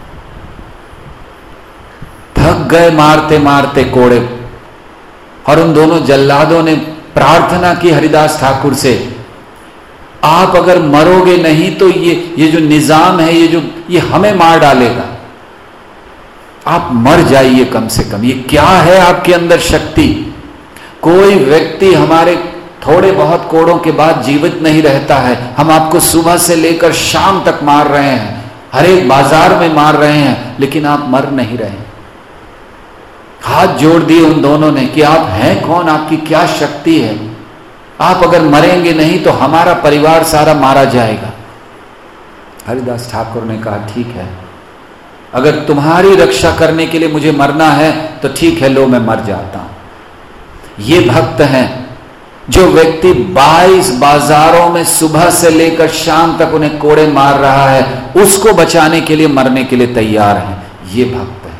थक गए मारते मारते कोड़े, और उन दोनों जल्लादों ने प्रार्थना की हरिदास ठाकुर से, आप अगर मरोगे नहीं तो ये जो निजाम है, ये हमें मार डालेगा। आप मर जाइए कम से कम। ये क्या है आपके अंदर शक्ति? कोई व्यक्ति हमारे थोड़े बहुत कोड़ों के बाद जीवित नहीं रहता है। हम आपको सुबह से लेकर शाम तक मार रहे हैं, हर एक बाजार में मार रहे हैं, लेकिन आप मर नहीं रहे। हाथ जोड़ दिए उन दोनों ने कि आप हैं कौन, आपकी क्या शक्ति है? आप अगर मरेंगे नहीं तो हमारा परिवार सारा मारा जाएगा। हरिदास ठाकुर ने कहा ठीक है, अगर तुम्हारी रक्षा करने के लिए मुझे मरना है तो ठीक है, लो मैं मर जाता हूं। ये भक्त हैं जो व्यक्ति 22 बाजारों में सुबह से लेकर शाम तक उन्हें कोड़े मार रहा है, उसको बचाने के लिए मरने के लिए तैयार हैं। ये भक्त है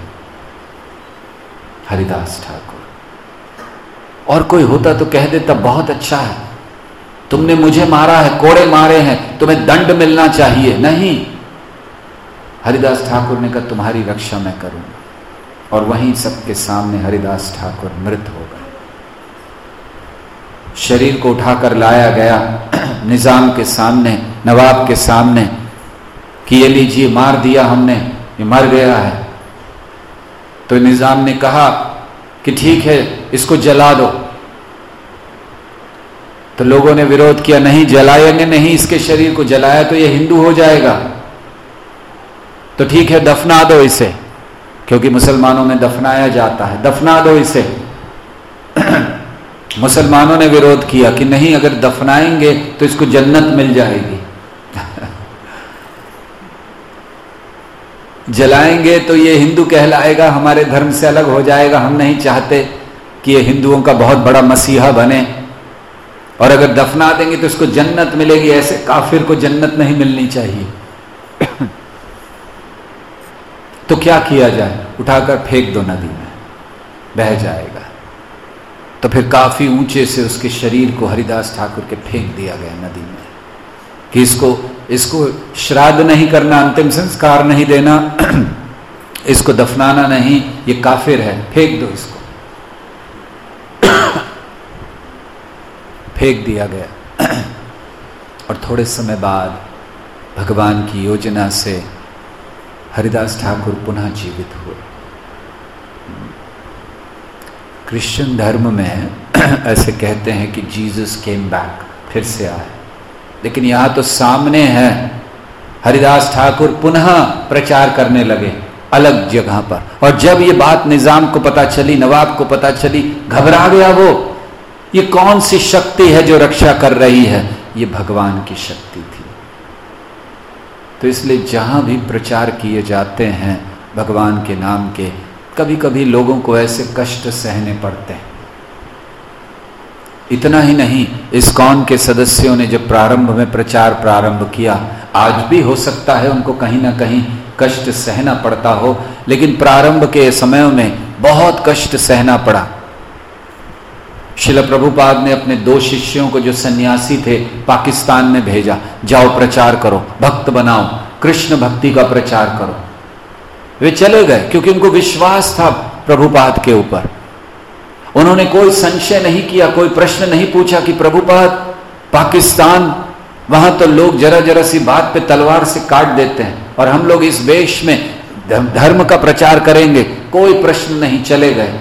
हरिदास ठाकुर। और कोई होता तो कह देता बहुत अच्छा है, तुमने मुझे मारा है, कोड़े मारे हैं, तुम्हें दंड मिलना चाहिए। नहीं, हरिदास ठाकुर ने कहा तुम्हारी रक्षा मैं करूंगा। और वहीं सबके सामने हरिदास ठाकुर मृत हो गए। शरीर को उठाकर लाया गया निजाम के सामने, नवाब के सामने कि ये लीजिए, मार दिया हमने, ये मर गया है। तो निजाम ने कहा कि ठीक है, इसको जला दो। तो लोगों ने विरोध किया, नहीं जलाएंगे नहीं, इसके शरीर को जलाया तो ये हिंदू हो जाएगा। तो ठीक है, दफना दो इसे, क्योंकि मुसलमानों में दफनाया जाता है, दफना दो इसे। मुसलमानों ने विरोध किया कि नहीं, अगर दफनाएंगे तो इसको जन्नत मिल जाएगी, जलाएंगे तो ये हिंदू कहलाएगा, हमारे धर्म से अलग हो जाएगा। हम नहीं चाहते कि ये हिंदुओं का बहुत बड़ा मसीहा बने, और अगर दफना देंगे तो इसको जन्नत मिलेगी, ऐसे काफिर को जन्नत नहीं मिलनी चाहिए। तो क्या किया जाए? उठाकर फेंक दो नदी में, बह जाएगा। तो फिर काफी ऊंचे से उसके शरीर को हरिदास ठाकुर के फेंक दिया गया नदी में कि इसको श्राद्ध नहीं करना, अंतिम संस्कार नहीं देना, इसको दफनाना नहीं, ये काफिर है, फेंक दो इसको। फेंक दिया गया। और थोड़े समय बाद भगवान की योजना से हरिदास ठाकुर पुनः जीवित हुए। क्रिश्चियन धर्म में ऐसे कहते हैं कि जीसस केम बैक, फिर से आए, लेकिन यहां तो सामने है, हरिदास ठाकुर पुनः प्रचार करने लगे अलग जगह पर। और जब ये बात निजाम को पता चली, नवाब को पता चली, घबरा गया वो। ये कौन सी शक्ति है जो रक्षा कर रही है? ये भगवान की शक्ति थी। तो इसलिए जहां भी प्रचार किए जाते हैं भगवान के नाम के, कभी कभी लोगों को ऐसे कष्ट सहने पड़ते हैं। इतना ही नहीं, इस्कॉन के सदस्यों ने जब प्रारंभ में प्रचार प्रारंभ किया, आज भी हो सकता है उनको कहीं ना कहीं कष्ट सहना पड़ता हो, लेकिन प्रारंभ के समयों में बहुत कष्ट सहना पड़ा। श्रील प्रभुपाद ने अपने 2 शिष्यों को जो सन्यासी थे पाकिस्तान में भेजा, जाओ प्रचार करो, भक्त बनाओ, कृष्ण भक्ति का प्रचार करो। वे चले गए क्योंकि उनको विश्वास था प्रभुपाद के ऊपर। उन्होंने कोई संशय नहीं किया, कोई प्रश्न नहीं पूछा कि प्रभुपाद पाकिस्तान, वहां तो लोग जरा जरा सी बात पे तलवार से काट देते हैं, और हम लोग इस देश में धर्म का प्रचार करेंगे। कोई प्रश्न नहीं, चले गए।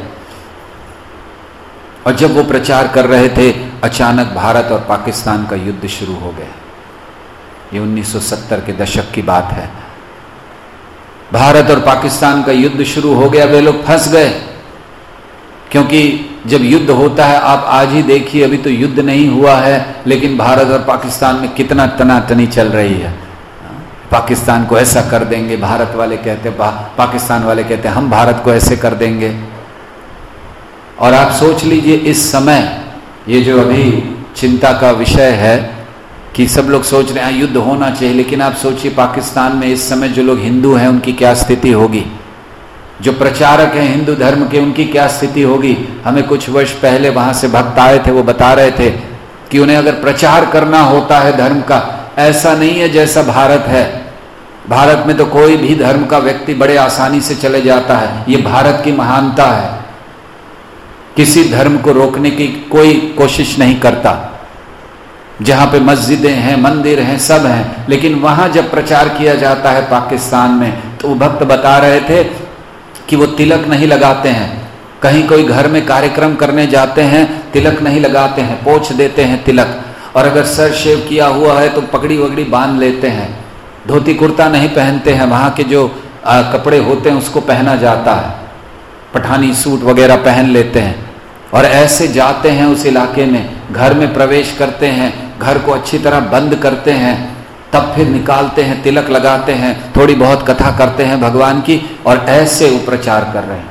और जब वो प्रचार कर रहे थे, अचानक भारत और पाकिस्तान का युद्ध शुरू हो गया। ये 1970 के दशक की बात है। भारत और पाकिस्तान का युद्ध शुरू हो गया। वे लोग फंस गए, क्योंकि जब युद्ध होता है, आप आज ही देखिए, अभी तो युद्ध नहीं हुआ है, लेकिन भारत और पाकिस्तान में कितना तनातनी चल रही है। पाकिस्तान को ऐसा कर देंगे, भारत वाले कहते, पाकिस्तान वाले कहते हम भारत को ऐसे कर देंगे। और आप सोच लीजिए, इस समय ये जो अभी चिंता का विषय है कि सब लोग सोच रहे हैं युद्ध होना चाहिए, लेकिन आप सोचिए पाकिस्तान में इस समय जो लोग हिंदू हैं उनकी क्या स्थिति होगी, जो प्रचारक हैं हिंदू धर्म के उनकी क्या स्थिति होगी। हमें कुछ वर्ष पहले वहां से भक्त आए थे, वो बता रहे थे कि उन्हें अगर प्रचार करना होता है धर्म का, ऐसा नहीं है जैसा भारत है। भारत में तो कोई भी धर्म का व्यक्ति बड़े आसानी से चले जाता है। ये भारत की महानता है, किसी धर्म को रोकने की कोई कोशिश नहीं करता। जहां पे मस्जिदें हैं, मंदिर हैं, सब हैं, लेकिन वहां जब प्रचार किया जाता है पाकिस्तान में, तो वो भक्त बता रहे थे कि वो तिलक नहीं लगाते हैं। कहीं कोई घर में कार्यक्रम करने जाते हैं, तिलक नहीं लगाते हैं, पोंछ देते हैं तिलक। और अगर सर शेव किया हुआ है तो पगड़ी वगड़ी बांध लेते हैं। धोती कुर्ता नहीं पहनते हैं, वहाँ के जो कपड़े होते हैं उसको पहना जाता है, पठानी सूट वगैरह पहन लेते हैं। और ऐसे जाते हैं उस इलाके में, घर में प्रवेश करते हैं, घर को अच्छी तरह बंद करते हैं, तब फिर निकालते हैं, तिलक लगाते हैं, थोड़ी बहुत कथा करते हैं भगवान की, और ऐसे वो प्रचार कर रहे हैं।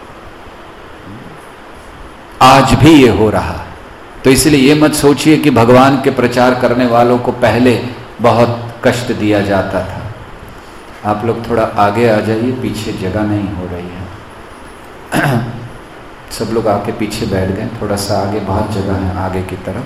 आज भी ये हो रहा है। तो इसलिए ये मत सोचिए कि भगवान के प्रचार करने वालों को पहले बहुत कष्ट दिया जाता था। आप लोग थोड़ा आगे आ जाइए, पीछे जगह नहीं हो रही है। सब लोग आके पीछे बैठ गए, थोड़ा सा आगे, बहुत जगह है आगे की तरफ।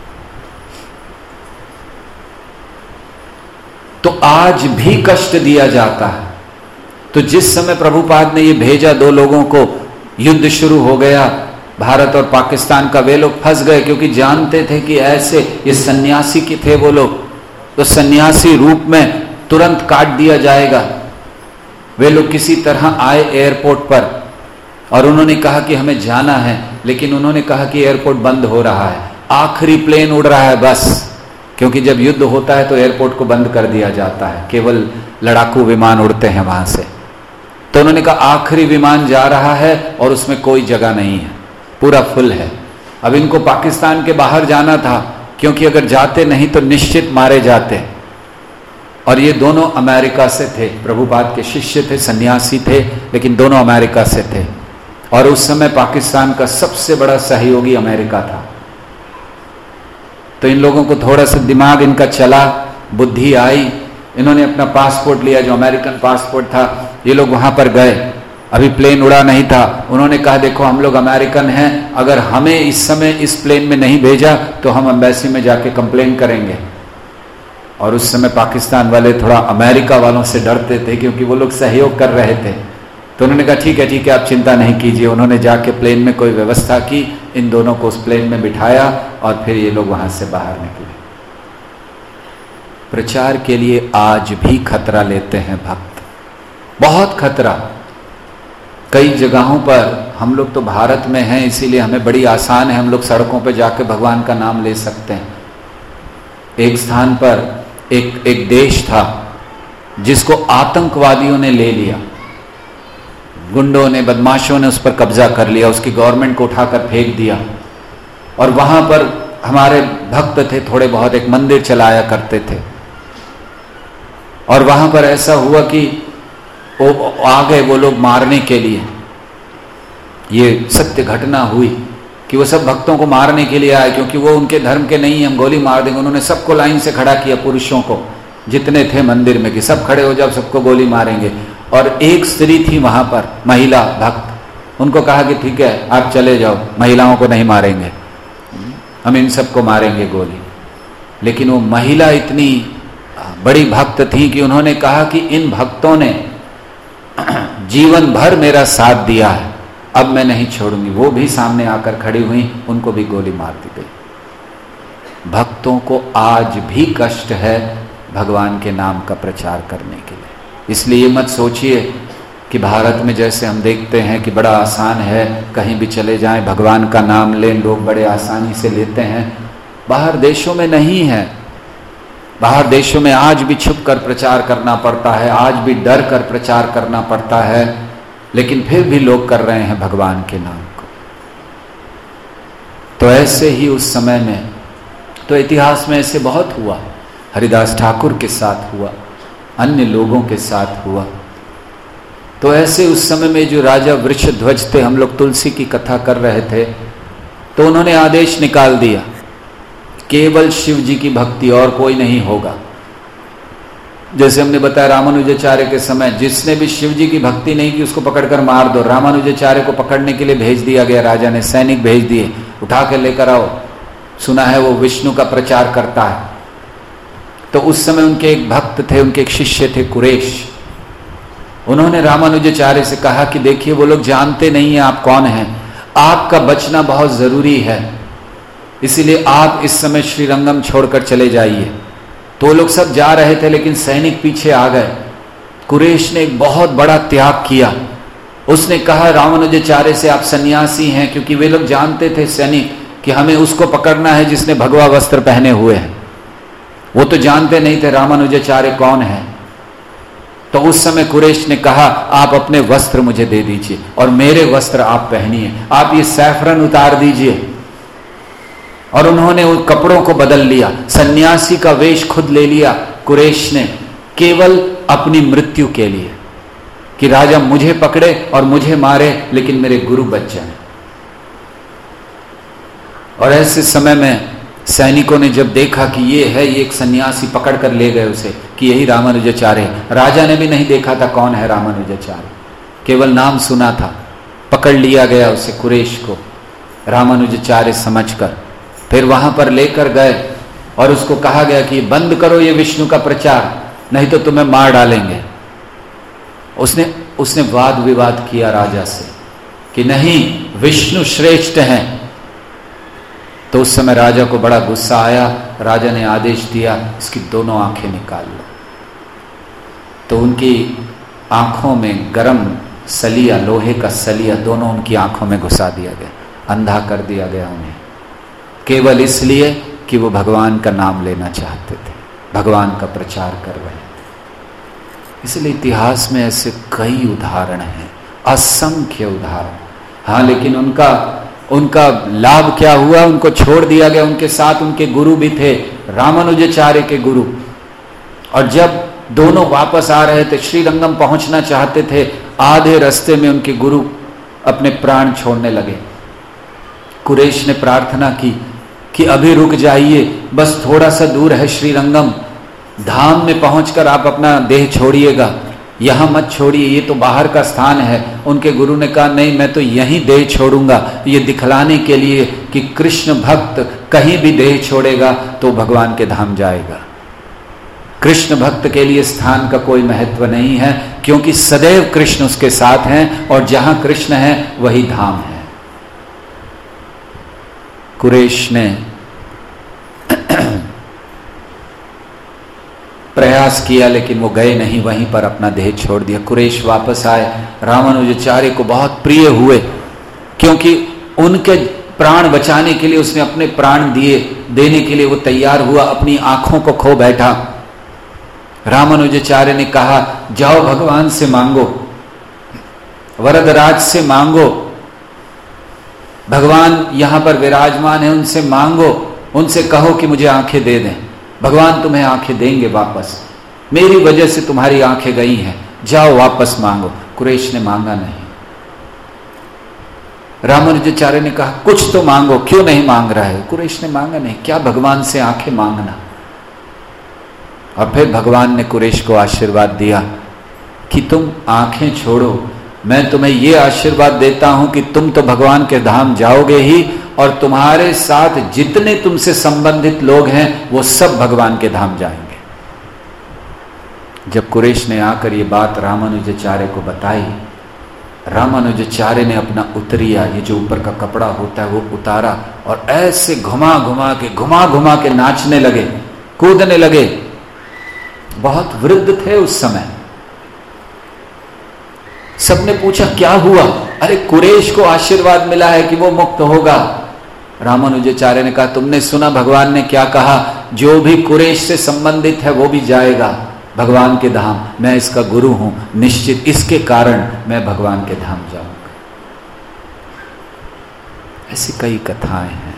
तो आज भी कष्ट दिया जाता है। तो जिस समय प्रभुपाद ने ये भेजा 2 लोगों को, युद्ध शुरू हो गया भारत और पाकिस्तान का। वे लोग फंस गए क्योंकि जानते थे कि ऐसे ये सन्यासी की थे वो लोग, तो सन्यासी रूप में तुरंत काट दिया जाएगा। वे लोग किसी तरह आए एयरपोर्ट पर और उन्होंने कहा कि हमें जाना है, लेकिन उन्होंने कहा कि एयरपोर्ट बंद हो रहा है, आखिरी प्लेन उड़ रहा है बस, क्योंकि जब युद्ध होता है तो एयरपोर्ट को बंद कर दिया जाता है, केवल लड़ाकू विमान उड़ते हैं वहां से। तो उन्होंने कहा आखिरी विमान जा रहा है और उसमें कोई जगह नहीं है, पूरा फुल है। अब इनको पाकिस्तान के बाहर जाना था, क्योंकि अगर जाते नहीं तो निश्चित मारे जाते। और ये दोनों अमेरिका से थे, प्रभुपाद के शिष्य थे, सन्यासी थे, लेकिन दोनों अमेरिका से थे। और उस समय पाकिस्तान का सबसे बड़ा सहयोगी अमेरिका था। तो इन लोगों को थोड़ा सा दिमाग इनका चला, बुद्धि आई, इन्होंने अपना पासपोर्ट लिया जो अमेरिकन पासपोर्ट था। ये लोग वहां पर गए, अभी प्लेन उड़ा नहीं था। उन्होंने कहा देखो हम लोग अमेरिकन हैं, अगर हमें इस समय इस प्लेन में नहीं भेजा तो हम एम्बेसी में जाके कंप्लेन करेंगे। और उस समय पाकिस्तान वाले थोड़ा अमेरिका वालों से डरते थे, क्योंकि वो लोग सहयोग कर रहे थे। तो उन्होंने कहा ठीक है आप चिंता नहीं कीजिए। उन्होंने जाके प्लेन में कोई व्यवस्था की, इन दोनों को उस प्लेन में बिठाया और फिर ये लोग वहां से बाहर निकले। प्रचार के लिए आज भी खतरा लेते हैं भक्त, बहुत खतरा। कई जगहों पर, हम लोग तो भारत में हैं इसीलिए हमें बड़ी आसान है, हम लोग सड़कों पर जाके भगवान का नाम ले सकते हैं। एक स्थान पर एक देश था जिसको आतंकवादियों ने ले लिया, गुंडों ने, बदमाशों ने उस पर कब्जा कर लिया, उसकी गवर्नमेंट को उठाकर फेंक दिया। और वहां पर हमारे भक्त थे थोड़े बहुत, एक मंदिर चलाया करते थे। और वहां पर ऐसा हुआ कि वो आ गए वो लोग मारने के लिए। ये सत्य घटना हुई कि वो सब भक्तों को मारने के लिए आए, क्योंकि वो उनके धर्म के नहीं, हम गोली मार देंगे। उन्होंने सबको लाइन से खड़ा किया, पुरुषों को जितने थे मंदिर में, कि सब खड़े हो जाओ, सबको गोली मारेंगे। और एक स्त्री थी वहां पर, महिला भक्त, उनको कहा कि ठीक है आप चले जाओ, महिलाओं को नहीं मारेंगे, हम इन सबको मारेंगे गोली। लेकिन वो महिला इतनी बड़ी भक्त थी कि उन्होंने कहा कि इन भक्तों ने जीवन भर मेरा साथ दिया है, अब मैं नहीं छोड़ूंगी। वो भी सामने आकर खड़ी हुई, उनको भी गोली मार दी गई। भक्तों को आज भी कष्ट है भगवान के नाम का प्रचार करने के लिए। इसलिए मत सोचिए कि भारत में जैसे हम देखते हैं कि बड़ा आसान है, कहीं भी चले जाएं भगवान का नाम लें, लोग बड़े आसानी से लेते हैं। बाहर देशों में नहीं है। बाहर देशों में आज भी छुप कर प्रचार करना पड़ता है, आज भी डर कर प्रचार करना पड़ता है, लेकिन फिर भी लोग कर रहे हैं भगवान के नाम को। तो ऐसे ही उस समय में, तो इतिहास में ऐसे बहुत हुआ, हरिदास ठाकुर के साथ हुआ, अन्य लोगों के साथ हुआ। तो ऐसे उस समय में जो राजा वृषध्वज थे, हम लोग तुलसी की कथा कर रहे थे, तो उन्होंने आदेश निकाल दिया केवल शिव जी की भक्ति और कोई नहीं होगा। जैसे हमने बताया रामानुजाचार्य के समय, जिसने भी शिव जी की भक्ति नहीं की उसको पकड़कर मार दो। रामानुजाचार्य को पकड़ने के लिए भेज दिया गया, राजा ने सैनिक भेज दिए, उठा कर लेकर आओ, सुना है वो विष्णु का प्रचार करता है। तो उस समय उनके एक भक्त थे, उनके एक शिष्य थे कुरेश। उन्होंने रामानुजाचार्य से कहा कि देखिए वो लोग जानते नहीं है आप कौन हैं, आपका बचना बहुत जरूरी है, इसीलिए आप इस समय श्रीरंगम छोड़कर चले जाइए। तो लोग सब जा रहे थे, लेकिन सैनिक पीछे आ गए। कुरेश ने एक बहुत बड़ा त्याग किया, उसने कहा रामानुजाचार्य से आप सन्यासी हैं, क्योंकि वे लोग जानते थे सैनिक कि हमें उसको पकड़ना है जिसने भगवा वस्त्र पहने हुए हैं। वो तो जानते नहीं थे रामानुजाचार्य कौन है। तो उस समय कुरैश ने कहा आप अपने वस्त्र मुझे दे दीजिए और मेरे वस्त्र आप पहनिए, आप ये सैफरन उतार दीजिए। और उन्होंने उन कपड़ों को बदल लिया, सन्यासी का वेश खुद ले लिया कुरैश ने, केवल अपनी मृत्यु के लिए कि राजा मुझे पकड़े और मुझे मारे लेकिन मेरे गुरु बच जाए। और ऐसे समय में सैनिकों ने जब देखा कि ये है, ये एक सन्यासी, पकड़ कर ले गए उसे कि यही रामानुजाचार्य। राजा ने भी नहीं देखा था कौन है रामानुजाचार्य, केवल नाम सुना था। पकड़ लिया गया उसे कुरैश को रामानुजाचार्य समझकर। फिर वहां पर लेकर गए और उसको कहा गया कि बंद करो ये विष्णु का प्रचार, नहीं तो तुम्हें मार डालेंगे। उसने वाद विवाद किया राजा से कि नहीं, विष्णु श्रेष्ठ हैं। तो उस समय राजा को बड़ा गुस्सा आया। राजा ने आदेश दिया इसकी दोनों आंखें निकाल लो। तो उनकी आंखों में गरम सलिया, लोहे का सलिया, दोनों उनकी आंखों में घुसा दिया गया, अंधा कर दिया गया उन्हें, केवल इसलिए कि वो भगवान का नाम लेना चाहते थे, भगवान का प्रचार कर रहे थे। इसलिए इतिहास में ऐसे कई उदाहरण हैं, असंख्य उदाहरण। हाँ, लेकिन उनका लाभ क्या हुआ, उनको छोड़ दिया गया। उनके साथ उनके गुरु भी थे, रामानुजाचार्य के गुरु। और जब दोनों वापस आ रहे थे, श्रीरंगम पहुंचना चाहते थे, आधे रास्ते में उनके गुरु अपने प्राण छोड़ने लगे। कुरैश ने प्रार्थना की कि अभी रुक जाइए, बस थोड़ा सा दूर है श्रीरंगम, धाम में पहुंचकर आप अपना देह छोड़िएगा, यहां मत छोड़िए, ये तो बाहर का स्थान है। उनके गुरु ने कहा नहीं, मैं तो यहीं देह छोड़ूंगा, ये दिखलाने के लिए कि कृष्ण भक्त कहीं भी देह छोड़ेगा तो भगवान के धाम जाएगा। कृष्ण भक्त के लिए स्थान का कोई महत्व नहीं है, क्योंकि सदैव कृष्ण उसके साथ हैं और जहां कृष्ण है वही धाम है। कुरैश ने प्रयास किया लेकिन वो गए नहीं, वहीं पर अपना देह छोड़ दिया। कुरैश वापस आए, रामानुजाचार्य को बहुत प्रिय हुए, क्योंकि उनके प्राण बचाने के लिए उसने अपने प्राण दिए, देने के लिए वो तैयार हुआ, अपनी आंखों को खो बैठा। रामानुजाचार्य ने कहा जाओ भगवान से मांगो, वरदराज से मांगो, भगवान यहां पर विराजमान है, उनसे मांगो, उनसे कहो कि मुझे आंखें दे दें, भगवान तुम्हें आंखें देंगे वापस, मेरी वजह से तुम्हारी आंखें गई हैं, जाओ वापस मांगो। कुरैश ने मांगा नहीं। रामानुजाचार्य ने कहा कुछ तो मांगो, क्यों नहीं मांग रहा है? कुरैश ने मांगा नहीं, क्या भगवान से आंखें मांगना। और फिर भगवान ने कुरैश को आशीर्वाद दिया कि तुम आंखें छोड़ो, मैं तुम्हें यह आशीर्वाद देता हूं कि तुम तो भगवान के धाम जाओगे ही, और तुम्हारे साथ जितने तुमसे संबंधित लोग हैं वो सब भगवान के धाम जाएंगे। जब कुरैश ने आकर ये बात रामानुजाचार्य को बताई, रामानुजाचार्य ने अपना उतरिया, ये जो ऊपर का कपड़ा होता है वो उतारा और ऐसे घुमा घुमा के नाचने लगे, कूदने लगे। बहुत वृद्ध थे उस समय। सबने पूछा क्या हुआ? अरे कुरैश को आशीर्वाद मिला है कि वो मुक्त होगा। रामानुजाचार्य ने कहा तुमने सुना भगवान ने क्या कहा, जो भी कुरैश से संबंधित है वो भी जाएगा भगवान के धाम, मैं इसका गुरु हूं, निश्चित इसके कारण मैं भगवान के धाम जाऊंगा। ऐसी कई कथाएं हैं।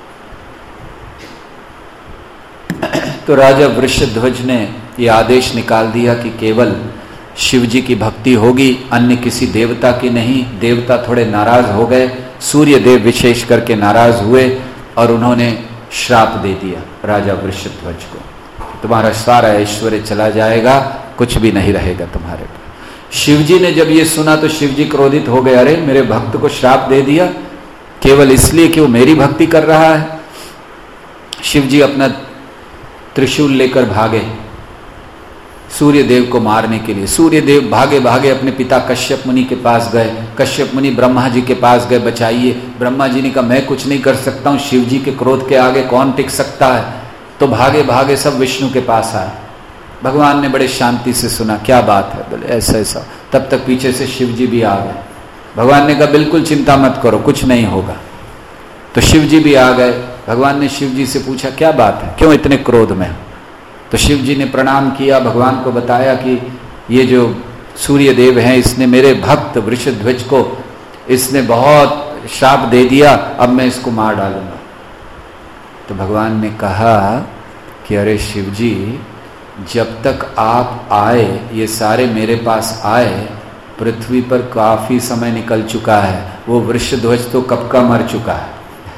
तो राजा वृषध्वज ने यह आदेश निकाल दिया कि केवल शिव जी की भक्ति होगी, अन्य किसी देवता की नहीं। देवता थोड़े नाराज हो गए, सूर्य देव विशेष करके नाराज हुए और उन्होंने श्राप दे दिया राजा वृषध्वज को, तुम्हारा सारा ऐश्वर्य चला जाएगा, कुछ भी नहीं रहेगा तुम्हारे पास। शिवजी ने जब ये सुना तो शिवजी क्रोधित हो गए, अरे मेरे भक्त को श्राप दे दिया केवल इसलिए कि वो मेरी भक्ति कर रहा है। शिवजी अपना त्रिशूल लेकर भागे सूर्य देव को मारने के लिए। सूर्य देव भागे भागे अपने पिता कश्यप मुनि के पास गए। कश्यप मुनि ब्रह्मा जी के पास गए, बचाइए। ब्रह्मा जी ने कहा मैं कुछ नहीं कर सकता हूं, शिव जी के क्रोध के आगे कौन टिक सकता है। तो भागे भागे सब विष्णु के पास आए। भगवान ने बड़े शांति से सुना, क्या बात है, बोले ऐसा ऐसा। तब तक पीछे से शिव जी भी आ गए। भगवान ने कहा बिल्कुल चिंता मत करो, कुछ नहीं होगा। तो शिव जी भी आ गए। भगवान ने शिव जी से पूछा क्या बात है, क्यों इतने क्रोध में हो? तो शिव जी ने प्रणाम किया, भगवान को बताया कि ये जो सूर्य देव हैं, इसने मेरे भक्त वृषध्वज को इसने बहुत शाप दे दिया, अब मैं इसको मार डालूंगा। तो भगवान ने कहा कि अरे शिव जी, जब तक आप आए, ये सारे मेरे पास आए, पृथ्वी पर काफी समय निकल चुका है। वो वृषध्वज तो कब का मर चुका है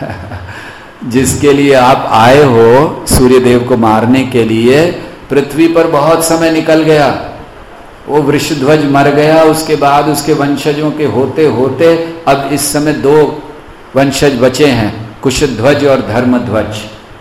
जिसके लिए आप आए हो सूर्यदेव को मारने के लिए, पृथ्वी पर बहुत समय निकल गया। वो वृषध्वज मर गया, उसके बाद उसके वंशजों के होते होते अब इस समय 2 वंशज बचे हैं, कुशध्वज और धर्मध्वज।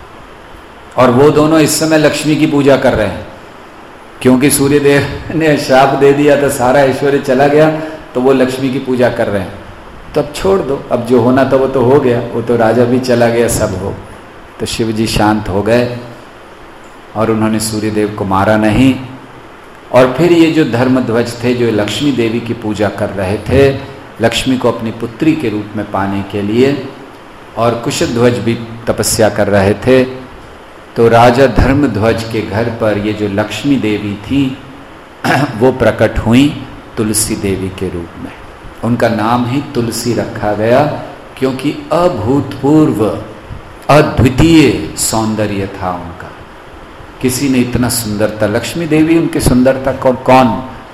और वो दोनों इस समय लक्ष्मी की पूजा कर रहे हैं, क्योंकि सूर्यदेव ने शाप दे दिया तो सारा ऐश्वर्य चला गया, तो वो लक्ष्मी की पूजा कर रहे हैं। तो अब छोड़ दो, अब जो होना था वो तो हो गया, वो तो राजा भी चला गया, सब हो। तो शिव जी शांत हो गए और उन्होंने सूर्यदेव को मारा नहीं। और फिर ये जो धर्मध्वज थे, जो लक्ष्मी देवी की पूजा कर रहे थे, लक्ष्मी को अपनी पुत्री के रूप में पाने के लिए, और कुशध्वज भी तपस्या कर रहे थे, तो राजा धर्मध्वज के घर पर ये जो लक्ष्मी देवी थी वो प्रकट हुई तुलसी देवी के रूप में। उनका नाम ही तुलसी रखा गया, क्योंकि अभूतपूर्व अद्वितीय सौंदर्य था उनका। किसी ने इतना सुंदरता, लक्ष्मी देवी उनकी सुंदरता कौन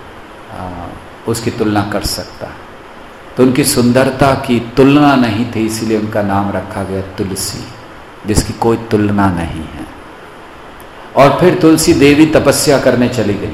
उसकी तुलना कर सकता। तो उनकी सुंदरता की तुलना नहीं थी, इसीलिए उनका नाम रखा गया तुलसी, जिसकी कोई तुलना नहीं है। और फिर तुलसी देवी तपस्या करने चली गई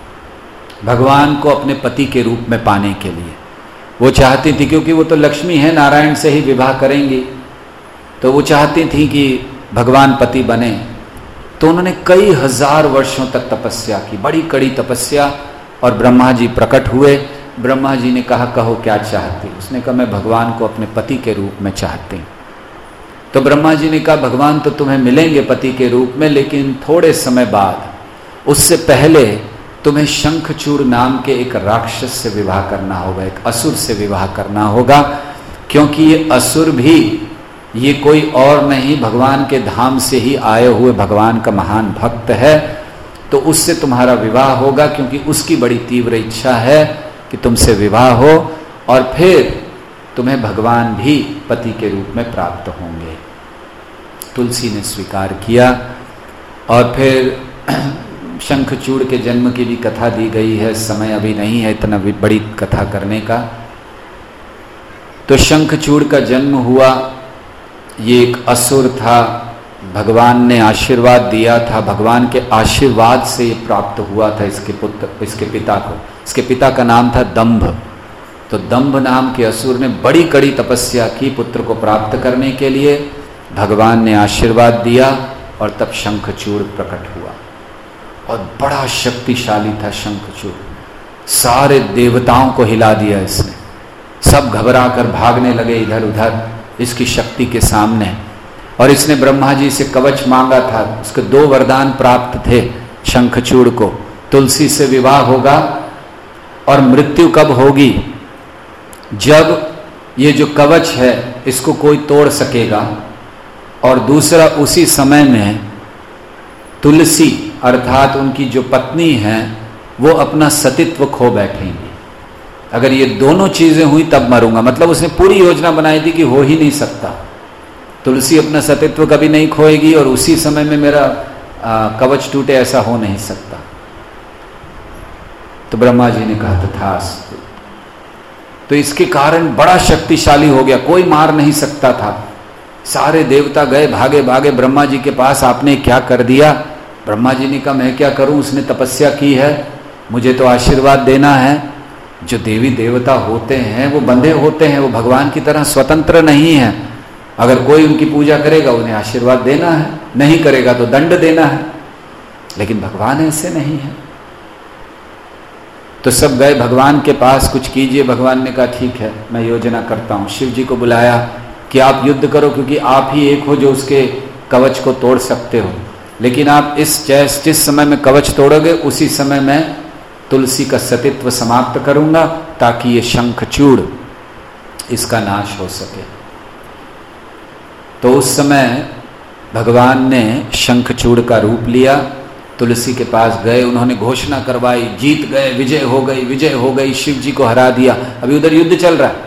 भगवान को अपने पति के रूप में पाने के लिए। वो चाहती थी, क्योंकि वो तो लक्ष्मी है, नारायण से ही विवाह करेंगी, तो वो चाहती थी कि भगवान पति बने। तो उन्होंने कई हजार वर्षों तक तपस्या की, बड़ी कड़ी तपस्या। और ब्रह्मा जी प्रकट हुए। ब्रह्मा जी ने कहा कहो क्या चाहती? उसने कहा मैं भगवान को अपने पति के रूप में चाहती हूँ। तो ब्रह्मा जी ने कहा भगवान तो तुम्हें मिलेंगे पति के रूप में, लेकिन थोड़े समय बाद, उससे पहले तुम्हें शंखचूड़ नाम के एक राक्षस से विवाह करना होगा, एक असुर से विवाह करना होगा, क्योंकि ये असुर भी ये कोई और नहीं, भगवान के धाम से ही आए हुए भगवान का महान भक्त है। तो उससे तुम्हारा विवाह होगा, क्योंकि उसकी बड़ी तीव्र इच्छा है कि तुमसे विवाह हो, और फिर तुम्हें भगवान भी पति के रूप में प्राप्त होंगे। तुलसी ने स्वीकार किया। और फिर शंखचूड़ के जन्म की भी कथा दी गई है, समय अभी नहीं है इतना बड़ी कथा करने का। तो शंखचूड़ का जन्म हुआ, ये एक असुर था, भगवान ने आशीर्वाद दिया था, भगवान के आशीर्वाद से ये प्राप्त हुआ था इसके पुत्र, इसके पिता को। इसके पिता का नाम था दंभ। तो दंभ नाम के असुर ने बड़ी कड़ी तपस्या की पुत्र को प्राप्त करने के लिए, भगवान ने आशीर्वाद दिया और तब शंखचूड़ प्रकट हुआ। और बड़ा शक्तिशाली था शंखचूड़, सारे देवताओं को हिला दिया इसने, सब घबरा कर भागने लगे इधर उधर इसकी शक्ति के सामने। और इसने ब्रह्मा जी से कवच मांगा था, उसके 2 वरदान प्राप्त थे शंखचूड़ को, तुलसी से विवाह होगा और मृत्यु कब होगी? जब ये जो कवच है इसको कोई तोड़ सकेगा, और दूसरा उसी समय में तुलसी अर्थात उनकी जो पत्नी है वो अपना सतीत्व खो बैठेंगी। अगर ये दोनों चीजें हुई तब मरूंगा। मतलब उसने पूरी योजना बनाई थी कि हो ही नहीं सकता, तुलसी अपना सतीत्व कभी नहीं खोएगी और उसी समय में मेरा कवच टूटे, ऐसा हो नहीं सकता। तो ब्रह्मा जी ने कहा तथास्तु। तो इसके कारण बड़ा शक्तिशाली हो गया, कोई मार नहीं सकता था। सारे देवता गए भागे भागे ब्रह्मा जी के पास, आपने क्या कर दिया? ब्रह्मा जी ने कहा मैं क्या करूं, उसने तपस्या की है, मुझे तो आशीर्वाद देना है। जो देवी देवता होते हैं वो बंधे होते हैं, वो भगवान की तरह स्वतंत्र नहीं है। अगर कोई उनकी पूजा करेगा उन्हें आशीर्वाद देना है, नहीं करेगा तो दंड देना है, लेकिन भगवान ऐसे नहीं है। तो सब गए भगवान के पास, कुछ कीजिए। भगवान ने कहा ठीक है मैं योजना करता हूँ। शिव जी को बुलाया कि आप युद्ध करो, क्योंकि आप ही एक हो जो उसके कवच को तोड़ सकते हो, लेकिन आप जिस समय में कवच तोड़ोगे उसी समय मैं तुलसी का सतीत्व समाप्त करूंगा, ताकि ये शंखचूड़ इसका नाश हो सके। तो उस समय भगवान ने शंखचूड़ का रूप लिया, तुलसी के पास गए, उन्होंने घोषणा करवाई, जीत गए, विजय हो गई, विजय हो गई, शिव जी को हरा दिया। अभी उधर युद्ध चल रहा है,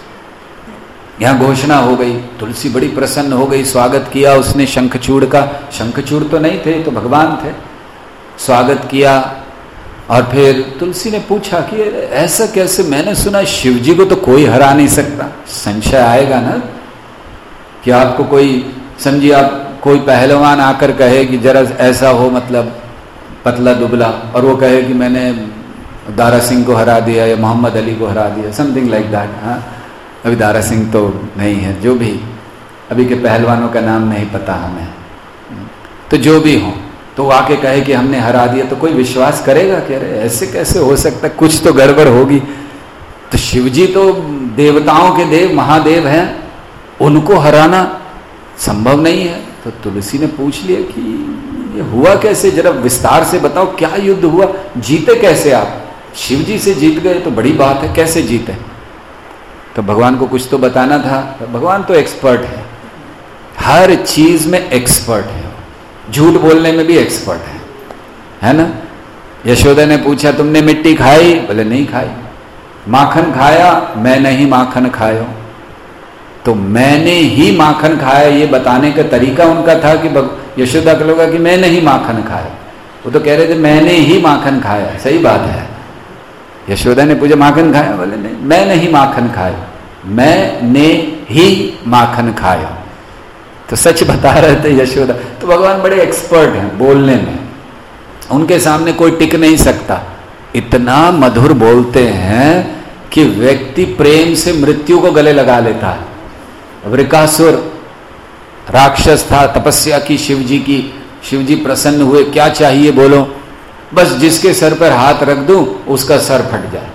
यहां घोषणा हो गई। तुलसी बड़ी प्रसन्न हो गई, स्वागत किया उसने शंखचूड़ का। शंखचूड़ तो नहीं थे, तो भगवान थे। स्वागत किया और फिर तुलसी ने पूछा कि ऐसा कैसे, मैंने सुना शिव जी को तो कोई हरा नहीं सकता। संशय आएगा ना कि आपको कोई, समझिए आप कोई पहलवान आकर कहे कि जरा ऐसा हो, मतलब पतला दुबला, और वो कहे कि मैंने दारा सिंह को हरा दिया या मोहम्मद अली को हरा दिया, समथिंग लाइक दैट। हाँ, अभी दारा सिंह तो नहीं है, जो भी अभी के पहलवानों का नाम नहीं पता हमें, तो जो भी हो, तो वो आके कहे कि हमने हरा दिया, तो कोई विश्वास करेगा कि अरे ऐसे कैसे हो सकता है, कुछ तो गड़बड़ होगी। तो शिवजी तो देवताओं के देव, महादेव हैं, उनको हराना संभव नहीं है। तो तुलसी ने पूछ लिया कि ये हुआ कैसे, जरा विस्तार से बताओ, क्या युद्ध हुआ, जीते कैसे आप? शिव जी से जीत गए तो बड़ी बात है, कैसे जीते? तो भगवान को कुछ तो बताना था। भगवान तो एक्सपर्ट है, हर चीज में एक्सपर्ट है, झूठ बोलने में भी एक्सपर्ट है ना। यशोदा ने पूछा तुमने मिट्टी खाई? बोले नहीं खाई। माखन खाया? मैं नहीं माखन खाया। तो मैंने ही माखन खाया, ये बताने का तरीका उनका था कि यशोदा को लगा कि मैं नहीं माखन खाया। वो तो कह रहे थे मैंने ही माखन खाया। सही बात है। यशोदा ने पूछा माखन खाया? बोले नहीं, मैं नहीं माखन खाया, मैंने ही माखन खाया। तो सच बता रहे थे यशोदा। तो भगवान बड़े एक्सपर्ट हैं बोलने में, उनके सामने कोई टिक नहीं सकता। इतना मधुर बोलते हैं कि व्यक्ति प्रेम से मृत्यु को गले लगा लेता है। वृकासुर राक्षस था, तपस्या की शिवजी की, शिवजी प्रसन्न हुए, क्या चाहिए बोलो, बस जिसके सर पर हाथ रख दूं उसका सर फट जाए।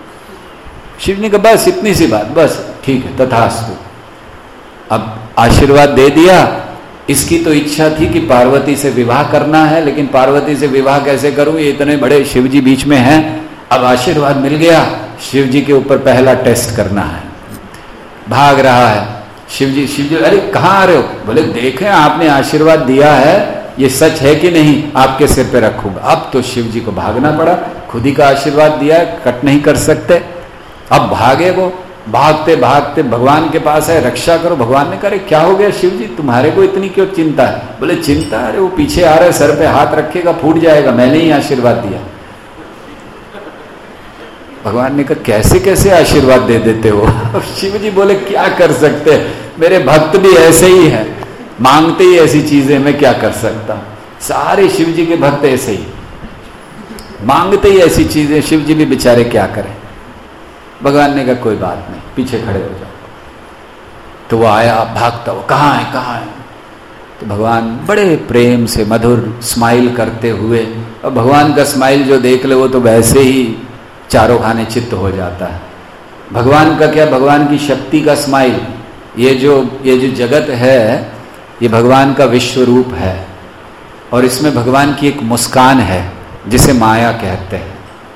शिव ने कहा बस इतनी सी बात, बस ठीक है, तथास्तु। अब आशीर्वाद दे दिया। इसकी तो इच्छा थी कि पार्वती से विवाह करना है, लेकिन पार्वती से विवाह कैसे करूं, ये इतने बड़े शिवजी बीच में हैं। अब आशीर्वाद मिल गया, शिवजी के ऊपर पहला टेस्ट करना है। भाग रहा है शिवजी, अरे कहाँ आ रहे हो? बोले देखें आपने आशीर्वाद दिया है, ये सच है कि नहीं, आपके सिर पे रखूंगा। अब तो शिवजी को भागना पड़ा, खुद ही का आशीर्वाद दिया है, कट नहीं कर सकते। अब भागे वो, भागते भागते भगवान के पास है, रक्षा करो। भगवान ने कहा क्या हो गया शिवजी, तुम्हारे को इतनी क्यों चिंता है? बोले चिंता, अरे वो पीछे आ रहा है, सर पे हाथ रखेगा फूट जाएगा, मैंने ही आशीर्वाद दिया। भगवान ने कहा कैसे कैसे आशीर्वाद दे देते हो? शिव जी बोले क्या कर सकते, मेरे भक्त भी ऐसे ही हैं, मांगते ही ऐसी चीजें, मैं क्या कर सकता। सारे शिव जी के भक्त ऐसे ही मांगते ही ऐसी चीजें, शिव जी भी बेचारे क्या करें। भगवान ने कहा कोई बात नहीं, पीछे खड़े हो जाओ। तो वो आया भागता, वो कहाँ है कहाँ है? तो भगवान बड़े प्रेम से मधुर स्माइल करते हुए, और भगवान का स्माइल जो देख ले वो तो वैसे ही चारों खाने चित्त हो जाता है। भगवान का क्या, भगवान की शक्ति का स्माइल। ये जो जगत है ये भगवान का विश्व रूप है, और इसमें भगवान की एक मुस्कान है जिसे माया कहते हैं।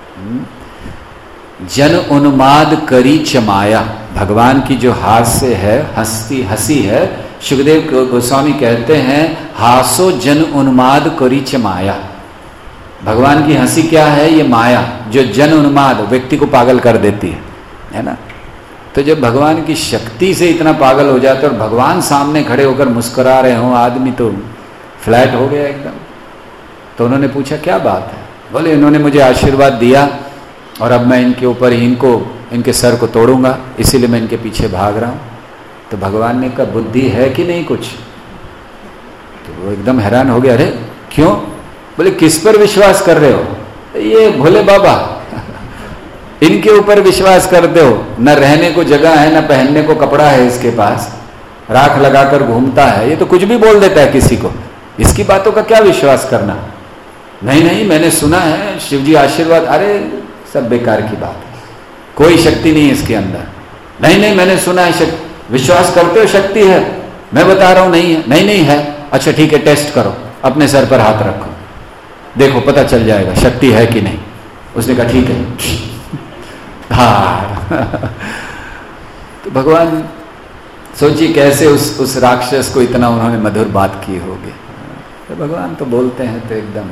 जन उन्माद करी चमाया, भगवान की जो हास्य है, हंसी है, सुखदेव गोस्वामी कहते हैं हासो जन उन्माद करी चमाया। भगवान की हंसी क्या है? ये माया जो जन उन्माद, व्यक्ति को पागल कर देती है ना। तो जब भगवान की शक्ति से इतना पागल हो जाता है और भगवान सामने खड़े होकर मुस्कुरा रहे हो, आदमी तो फ्लैट हो गया एकदम। तो उन्होंने पूछा क्या बात है? बोले इन्होंने मुझे आशीर्वाद दिया और अब मैं इनके ऊपर ही इनके सर को तोड़ूंगा, इसीलिए मैं इनके पीछे भाग रहा हूं। तो भगवान ने कहा बुद्धि है कि नहीं कुछ? तो वो एकदम हैरान हो गया, अरे क्यों? बोले किस पर विश्वास कर रहे हो? ये भोले बाबा, इनके ऊपर विश्वास करते हो। न रहने को जगह है, न पहनने को कपड़ा है इसके पास, राख लगाकर घूमता है, ये तो कुछ भी बोल देता है किसी को, इसकी बातों का क्या विश्वास करना? नहीं मैंने सुना है शिवजी आशीर्वाद, अरे सब बेकार की बात है, कोई शक्ति नहीं है इसके अंदर। नहीं मैंने सुना है, विश्वास करते हो शक्ति है? मैं बता रहा हूं नहीं है। नहीं है। अच्छा ठीक है, टेस्ट करो, अपने सर पर हाथ रखो, देखो पता चल जाएगा शक्ति है कि नहीं। उसने कहा ठीक है। हाँ। तो भगवान सोचिए कैसे उस राक्षस को इतना उन्होंने मधुर बात की होगी। तो भगवान तो बोलते हैं तो एकदम।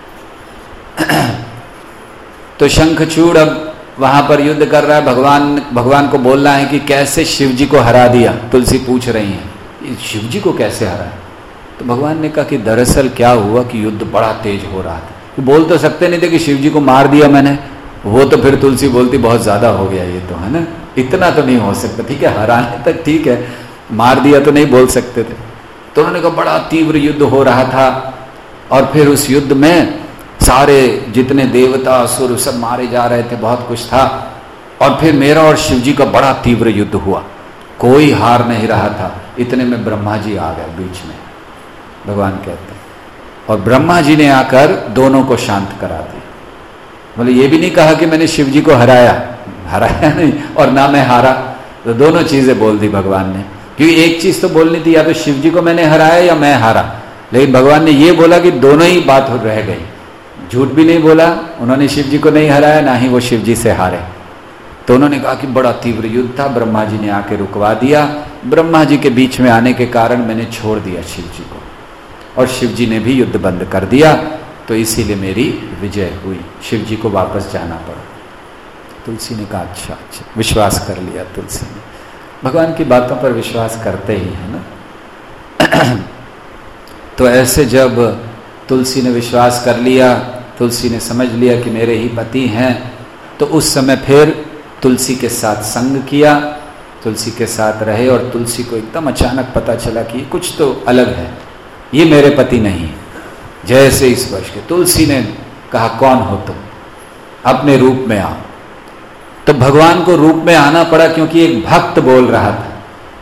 तो शंखचूड़ अब वहां पर युद्ध कर रहा है, भगवान को बोल रहा है कि कैसे शिव जी को हरा दिया। तुलसी पूछ रही है शिव जी को कैसे हराया। तो भगवान ने कहा कि दरअसल क्या हुआ कि युद्ध बड़ा तेज हो रहा था। तो बोल तो सकते नहीं थे कि शिव जी को मार दिया मैंने, वो तो फिर तुलसी बोलती बहुत ज्यादा हो गया ये तो, है ना, इतना तो नहीं हो सकता। ठीक है, हराने तक ठीक है, मार दिया तो नहीं बोल सकते थे। तो उन्होंने कहा बड़ा तीव्र युद्ध हो रहा था और फिर उस युद्ध में सारे जितने देवता असुर सब मारे जा रहे थे, बहुत कुछ था। और फिर मेरा और शिव जी का बड़ा तीव्र युद्ध हुआ, कोई हार नहीं रहा था। इतने में ब्रह्मा जी आ गए बीच में, भगवान कहते हैं, और ब्रह्मा जी ने आकर दोनों को शांत करा दिया। बोले ये भी नहीं कहा कि मैंने शिव जी को हराया नहीं और ना मैं हारा, तो दोनों चीजें बोल दी भगवान ने। क्योंकि एक चीज तो बोलनी थी, या तो शिव जी को मैंने हराया या मैं हारा, लेकिन भगवान ने ये बोला कि दोनों ही बात रह गई। झूठ भी नहीं बोला, उन्होंने शिव जी को नहीं हराया, ना ही वो शिव जी से हारे। तो उन्होंने कहा कि बड़ा तीव्र युद्ध था, ब्रह्मा जी ने आके रुकवा दिया। ब्रह्मा जी के बीच में आने के कारण मैंने छोड़ दिया शिव जी को, और शिव जी ने भी युद्ध बंद कर दिया। तो इसीलिए मेरी विजय हुई, शिव जी को वापस जाना पड़ा। तुलसी ने कहा अच्छा, विश्वास कर लिया तुलसी ने। भगवान की बातों पर विश्वास करते ही है ना। तो ऐसे जब तुलसी ने विश्वास कर लिया, तुलसी ने समझ लिया कि मेरे ही पति हैं, तो उस समय फिर तुलसी के साथ संग किया, तुलसी के साथ रहे। और तुलसी को एकदम अचानक पता चला कि कुछ तो अलग है, ये मेरे पति नहीं। जैसे इस वर्ष के तुलसी ने कहा कौन हो तुम, अपने रूप में आओ। तो भगवान को रूप में आना पड़ा, क्योंकि एक भक्त बोल रहा था।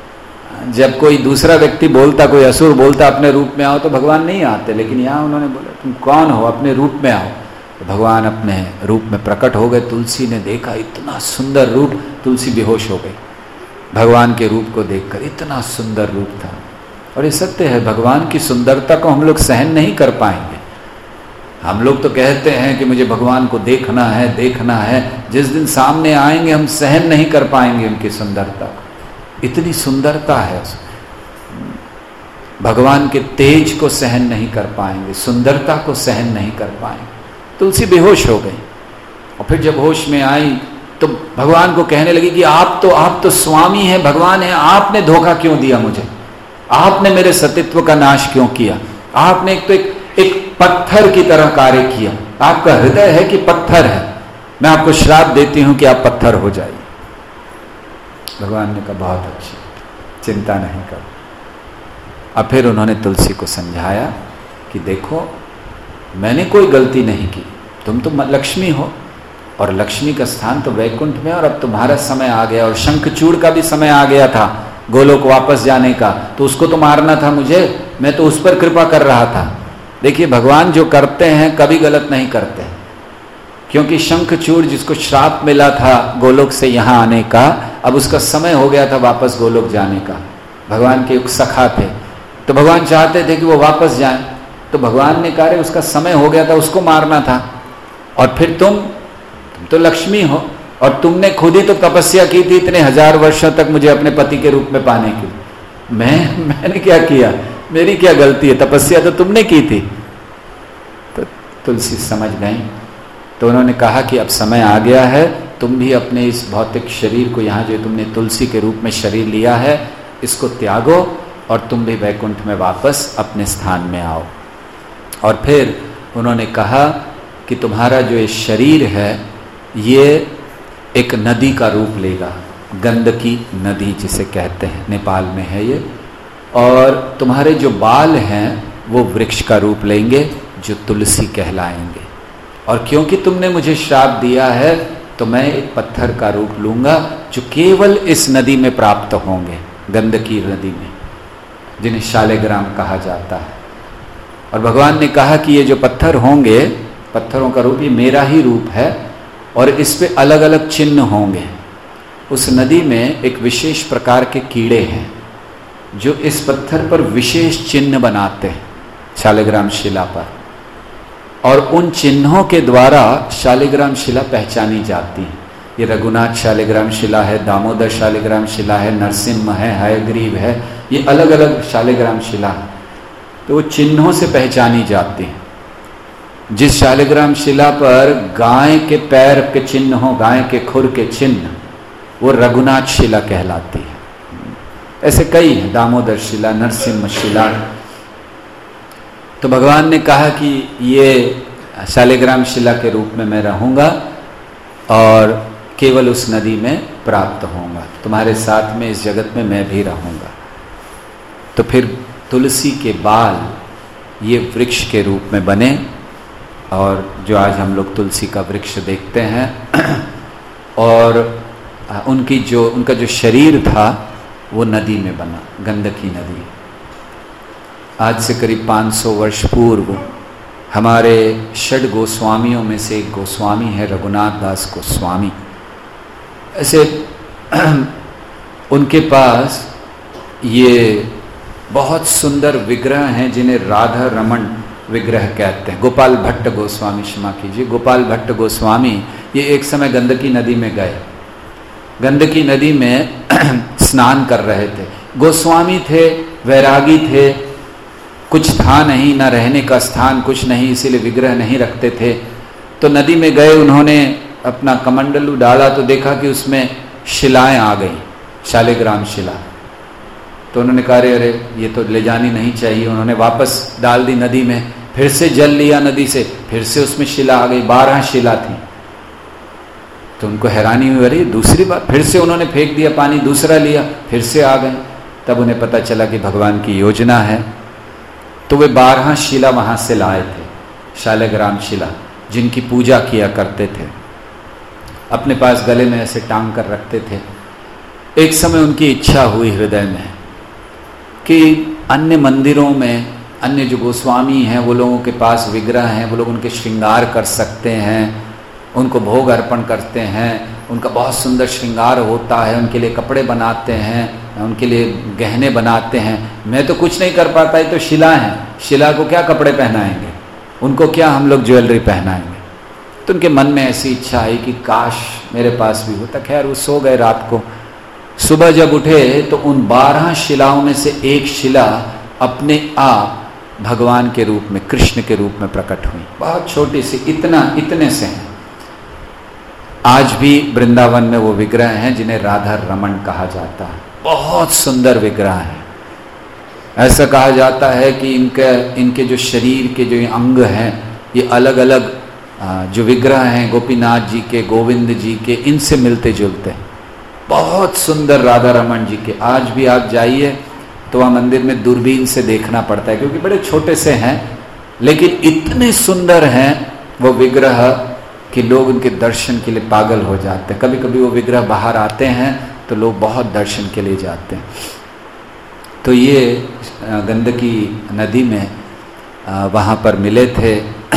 जब कोई दूसरा व्यक्ति बोलता, कोई असुर बोलता अपने रूप में आओ, तो भगवान नहीं आते, लेकिन यहाँ उन्होंने बोला तुम कौन हो, अपने रूप में आओ। तो भगवान अपने रूप में प्रकट हो गए। तुलसी ने देखा इतना सुंदर रूप, तुलसी बेहोश हो गई भगवान के रूप को देखकर। इतना सुंदर रूप था, और ये सत्य है, भगवान की सुंदरता को हम लोग सहन नहीं कर पाएंगे। हम लोग तो कहते हैं कि मुझे भगवान को देखना है, देखना है। जिस दिन सामने आएंगे हम सहन नहीं कर पाएंगे उनकी सुंदरता को। इतनी सुंदरता है, भगवान के तेज को सहन नहीं कर पाएंगे, सुंदरता को सहन नहीं कर पाएंगे। तुलसी बेहोश हो गई, और फिर जब होश में आई तो भगवान को कहने लगी कि आप तो स्वामी हैं, भगवान हैं, आपने धोखा क्यों दिया मुझे, आपने मेरे सतीत्व का नाश क्यों किया। आपने एक पत्थर की तरह कार्य किया, आपका हृदय है कि पत्थर है, मैं आपको श्राप देती हूं कि आप पत्थर हो जाइए। भगवान ने कहा बहुत अच्छी, चिंता नहीं कर। अब फिर उन्होंने तुलसी को समझाया कि देखो मैंने कोई गलती नहीं की, तुम तो लक्ष्मी हो, और लक्ष्मी का स्थान तो वैकुंठ में, और अब तुम्हारा समय आ गया, और शंखचूड़ का भी समय आ गया था गोलोक वापस जाने का, तो उसको तो मारना था मुझे, मैं तो उस पर कृपा कर रहा था। देखिए भगवान जो करते हैं कभी गलत नहीं करते, क्योंकि शंखचूड़ जिसको श्राप मिला था गोलोक से यहाँ आने का, अब उसका समय हो गया था वापस गोलोक जाने का। भगवान के एक सखा थे, तो भगवान चाहते थे कि वो वापस जाएं, तो भगवान ने कहा उसका समय हो गया था, उसको मारना था। और फिर तुम तो लक्ष्मी हो, और तुमने खुद ही तो तपस्या की थी इतने 1000 वर्षों तक मुझे अपने पति के रूप में पाने की। मैंने क्या किया, मेरी क्या गलती है, तपस्या तो तुमने की थी। तो तुलसी समझ गई, तो उन्होंने कहा कि अब समय आ गया है, तुम भी अपने इस भौतिक शरीर को, यहाँ जो तुमने तुलसी के रूप में शरीर लिया है, इसको त्यागो, और तुम भी वैकुंठ में वापस अपने स्थान में आओ। और फिर उन्होंने कहा कि तुम्हारा जो ये शरीर है ये एक नदी का रूप लेगा, गंडकी नदी जिसे कहते हैं, नेपाल में है ये, और तुम्हारे जो बाल हैं वो वृक्ष का रूप लेंगे जो तुलसी कहलाएंगे। और क्योंकि तुमने मुझे श्राप दिया है, तो मैं एक पत्थर का रूप लूंगा जो केवल इस नदी में प्राप्त होंगे, गंडकी नदी में, जिन्हें शालिग्राम कहा जाता है। और भगवान ने कहा कि ये जो पत्थर होंगे, पत्थरों का रूप, ये मेरा ही रूप है, और इस पे अलग अलग चिन्ह होंगे। उस नदी में एक विशेष प्रकार के कीड़े हैं जो इस पत्थर पर विशेष चिन्ह बनाते हैं शालिग्राम शिला पर, और उन चिन्हों के द्वारा शालिग्राम शिला पहचानी जाती है। ये रघुनाथ शालिग्राम शिला है, दामोदर शालिग्राम शिला है, नरसिम्हा है, हयग्रीव है, ये अलग अलग शालिग्राम शिला है। तो वो चिन्हों से पहचानी जाती है। जिस शालिग्राम शिला पर गाय के पैर के चिन्ह हो, गाय के खुर के चिन्ह, वो रघुनाथ शिला कहलाती है। ऐसे कई हैं, दामोदर शिला, नरसिम्हा शिला। तो भगवान ने कहा कि ये शालिग्राम शिला के रूप में मैं रहूंगा और केवल उस नदी में प्राप्त होऊंगा, तुम्हारे साथ में इस जगत में मैं भी रहूंगा। तो फिर तुलसी के बाल ये वृक्ष के रूप में बने, और जो आज हम लोग तुलसी का वृक्ष देखते हैं, और उनका जो शरीर था वो नदी में बना, गंडकी नदी। आज से करीब 500 वर्ष पूर्व हमारे षड गोस्वामियों में से एक गोस्वामी है रघुनाथ दास गोस्वामी। ऐसे उनके पास ये बहुत सुंदर विग्रह हैं जिन्हें राधा रमण विग्रह कहते हैं। गोपाल भट्ट गोस्वामी, क्षमा कीजिए, गोपाल भट्ट गोस्वामी ये एक समय गंडकी नदी में गए, गंडकी नदी में स्नान कर रहे थे। गोस्वामी थे, वैरागी थे, कुछ था नहीं, ना रहने का स्थान कुछ नहीं, इसीलिए विग्रह नहीं रखते थे। तो नदी में गए, उन्होंने अपना कमंडलू डाला तो देखा कि उसमें शिलाएं आ गई, शालिग्राम शिला। तो उन्होंने कहा अरे ये तो ले जानी नहीं चाहिए। उन्होंने वापस डाल दी नदी में, फिर से जल लिया नदी से, फिर से उसमें शिला आ गई, 12 शिला थी। तो उनको हैरानी हुई, अरे दूसरी बार, फिर से उन्होंने फेंक दिया पानी, दूसरा लिया, फिर से आ गए। तब उन्हें पता चला कि भगवान की योजना है। तो वे 12 शिला वहां से लाए थे, शालिग्राम शिला, जिनकी पूजा किया करते थे, अपने पास गले में ऐसे टांग कर रखते थे। एक समय उनकी इच्छा हुई हृदय में कि अन्य मंदिरों में अन्य जो गोस्वामी हैं वो लोगों के पास विग्रह हैं, वो लोग उनके श्रृंगार कर सकते हैं, उनको भोग अर्पण करते हैं, उनका बहुत सुंदर श्रृंगार होता है, उनके लिए कपड़े बनाते हैं, उनके लिए गहने बनाते हैं। मैं तो कुछ नहीं कर पाता, ये तो शिला है, शिला को क्या कपड़े पहनाएंगे, उनको क्या हम लोग ज्वेलरी पहनाएंगे। तो उनके मन में ऐसी इच्छा आई कि काश मेरे पास भी होता। खैर वो सो गए रात को। सुबह जब उठे तो उन 12 शिलाओं में से एक शिला अपने आप भगवान के रूप में, कृष्ण के रूप में प्रकट हुई, बहुत छोटी सी, इतने से हैं। आज भी वृंदावन में वो विग्रह हैं जिन्हें राधा रमण कहा जाता है। बहुत सुंदर विग्रह है। ऐसा कहा जाता है कि इनके जो शरीर के जो अंग हैं ये अलग अलग जो विग्रह हैं गोपीनाथ जी के, गोविंद जी के, इनसे मिलते जुलते हैं। बहुत सुंदर राधा रमण जी के। आज भी आप जाइए तो वहाँ मंदिर में दूरबीन से देखना पड़ता है, क्योंकि बड़े छोटे से हैं, लेकिन इतने सुंदर हैं वो विग्रह कि लोग उनके दर्शन के लिए पागल हो जाते हैं। कभी कभी वो विग्रह बाहर आते हैं तो लोग बहुत दर्शन के लिए जाते हैं। तो ये गंडकी नदी में वहाँ पर मिले थे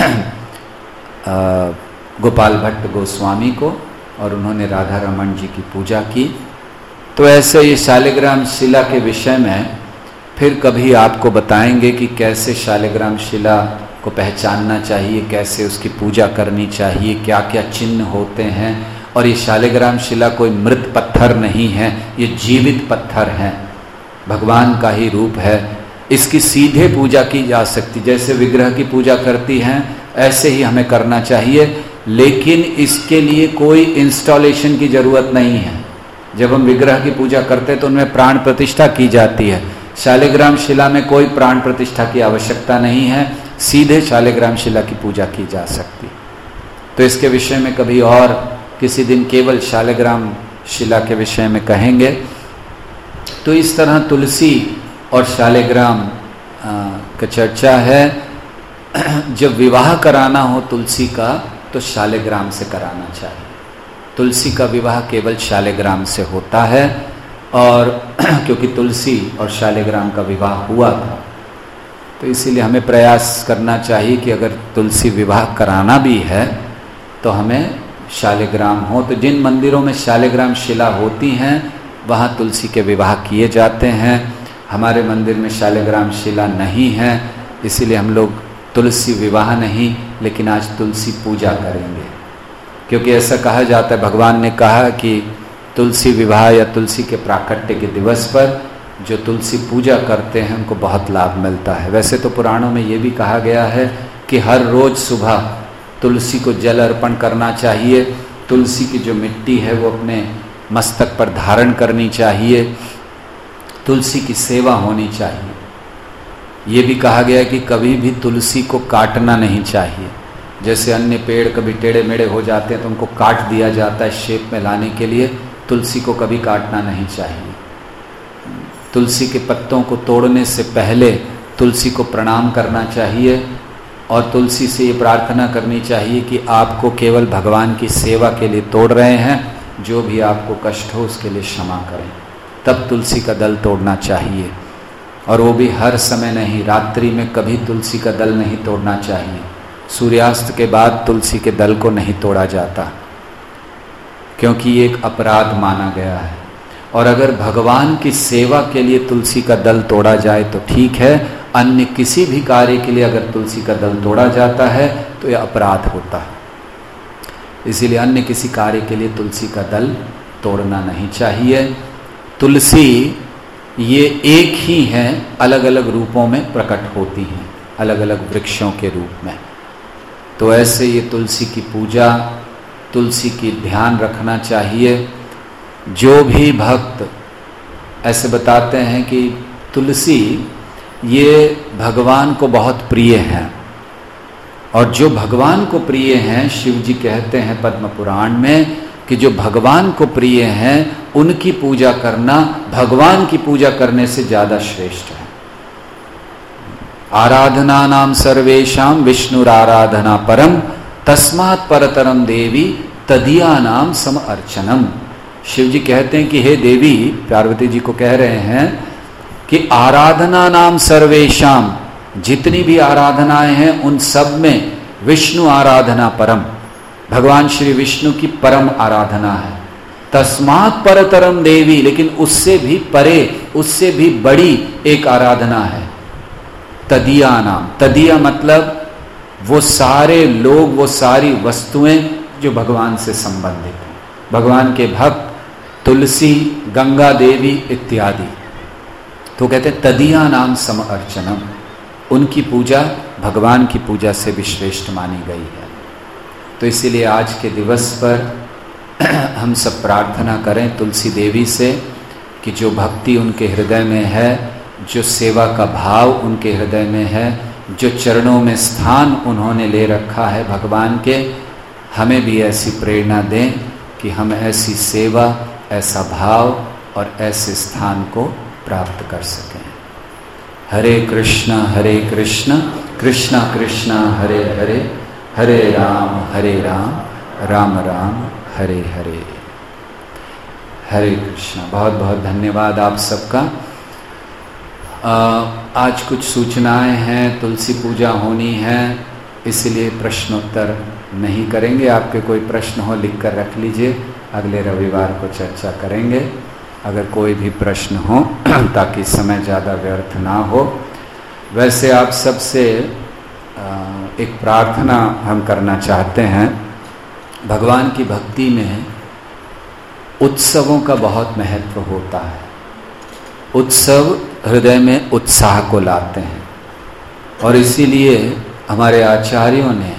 गोपाल भट्ट गोस्वामी को, और उन्होंने राधा रमण जी की पूजा की। तो ऐसे ये शालिग्राम शिला के विषय में फिर कभी आपको बताएंगे कि कैसे शालिग्राम शिला को पहचानना चाहिए, कैसे उसकी पूजा करनी चाहिए, क्या क्या चिन्ह होते हैं। और ये शालिग्राम शिला कोई मृत पत्थर नहीं है, ये जीवित पत्थर हैं, भगवान का ही रूप है। इसकी सीधे पूजा की जा सकती, जैसे विग्रह की पूजा करती हैं ऐसे ही हमें करना चाहिए, लेकिन इसके लिए कोई इंस्टॉलेशन की जरूरत नहीं है। जब हम विग्रह की पूजा करते हैं तो उनमें प्राण प्रतिष्ठा की जाती है। शालिग्राम शिला में कोई प्राण प्रतिष्ठा की आवश्यकता नहीं है, सीधे शालिग्राम शिला की पूजा की जा सकती। तो इसके विषय में कभी और किसी दिन केवल शालिग्राम शिला के विषय में कहेंगे। तो इस तरह तुलसी और शालिग्राम का चर्चा है। जब विवाह कराना हो तुलसी का तो शालिग्राम से कराना चाहिए। तुलसी का विवाह केवल शालिग्राम से होता है, और क्योंकि तुलसी और शालिग्राम का विवाह हुआ था, तो इसीलिए हमें प्रयास करना चाहिए कि अगर तुलसी विवाह कराना भी है तो हमें शालिग्राम हो। तो जिन मंदिरों में शालिग्राम शिला होती हैं वहाँ तुलसी के विवाह किए जाते हैं। हमारे मंदिर में शालिग्राम शिला नहीं है, इसीलिए हम लोग तुलसी विवाह नहीं, लेकिन आज तुलसी पूजा करेंगे, क्योंकि ऐसा कहा जाता है, भगवान ने कहा कि तुलसी विवाह या तुलसी के प्राकट्य के दिवस पर जो तुलसी पूजा करते हैं उनको बहुत लाभ मिलता है। वैसे तो पुराणों में ये भी कहा गया है कि हर रोज सुबह तुलसी को जल अर्पण करना चाहिए, तुलसी की जो मिट्टी है वो अपने मस्तक पर धारण करनी चाहिए, तुलसी की सेवा होनी चाहिए। ये भी कहा गया कि कभी भी तुलसी को काटना नहीं चाहिए। जैसे अन्य पेड़ कभी टेढ़े मेढ़े हो जाते हैं तो उनको काट दिया जाता है शेप में लाने के लिए, तुलसी को कभी काटना नहीं चाहिए। तुलसी के पत्तों को तोड़ने से पहले तुलसी को प्रणाम करना चाहिए और तुलसी से ये प्रार्थना करनी चाहिए कि आपको केवल भगवान की सेवा के लिए तोड़ रहे हैं, जो भी आपको कष्ट हो उसके लिए क्षमा करें। तब तुलसी का दल तोड़ना चाहिए, और वो भी हर समय नहीं, रात्रि में कभी तुलसी का दल नहीं तोड़ना चाहिए। सूर्यास्त के बाद तुलसी के दल को नहीं तोड़ा जाता, क्योंकि ये एक अपराध माना गया है। और अगर भगवान की सेवा के लिए तुलसी का दल तोड़ा जाए तो ठीक है, अन्य किसी भी कार्य के लिए अगर तुलसी का दल तोड़ा जाता है तो यह अपराध होता है। इसीलिए अन्य किसी कार्य के लिए तुलसी का दल तोड़ना नहीं चाहिए। तुलसी ये एक ही है, अलग अलग रूपों में प्रकट होती हैं, अलग अलग वृक्षों के रूप में। तो ऐसे ये तुलसी की पूजा, तुलसी की ध्यान रखना चाहिए। जो भी भक्त ऐसे बताते हैं कि तुलसी ये भगवान को बहुत प्रिय है, और जो भगवान को प्रिय हैं, शिव जी कहते हैं पद्म पुराण में कि जो भगवान को प्रिय हैं उनकी पूजा करना भगवान की पूजा करने से ज़्यादा श्रेष्ठ है। आराधना नाम सर्वेशाम विष्णुराराधना परम तस्मात् परतरम देवी तदिया नाम सम अर्चनम। शिव जी कहते हैं कि हे देवी, पार्वती जी को कह रहे हैं कि आराधना नाम सर्वेशाम, जितनी भी आराधनाएं हैं उन सब में विष्णु आराधना परम, भगवान श्री विष्णु की परम आराधना है। तस्मात् परतरम देवी, लेकिन उससे भी परे, उससे भी बड़ी एक आराधना है तदिया नाम। तदिया मतलब वो सारे लोग, वो सारी वस्तुएं जो भगवान से संबंधित हैं, भगवान के भक्त, तुलसी, गंगा देवी इत्यादि। तो कहते हैं तदिया नाम सम अर्चनम, उनकी पूजा भगवान की पूजा से भी श्रेष्ठ मानी गई है। तो इसीलिए आज के दिवस पर हम सब प्रार्थना करें तुलसी देवी से कि जो भक्ति उनके हृदय में है, जो सेवा का भाव उनके हृदय में है, जो चरणों में स्थान उन्होंने ले रखा है भगवान के, हमें भी ऐसी प्रेरणा दें कि हम ऐसी सेवा, ऐसा भाव और ऐसे स्थान को प्राप्त कर सकें। हरे कृष्णा कृष्ण कृष्णा हरे हरे, हरे राम राम राम हरे हरे। हरे कृष्णा। बहुत बहुत धन्यवाद आप सबका। आज कुछ सूचनाएं हैं, तुलसी पूजा होनी है, इसलिए प्रश्नोत्तर नहीं करेंगे। आपके कोई प्रश्न हो लिख कर रख लीजिए, अगले रविवार को चर्चा करेंगे अगर कोई भी प्रश्न हो, ताकि समय ज़्यादा व्यर्थ ना हो। वैसे आप सबसे एक प्रार्थना हम करना चाहते हैं। भगवान की भक्ति में उत्सवों का बहुत महत्व होता है। उत्सव हृदय में उत्साह को लाते हैं, और इसीलिए हमारे आचार्यों ने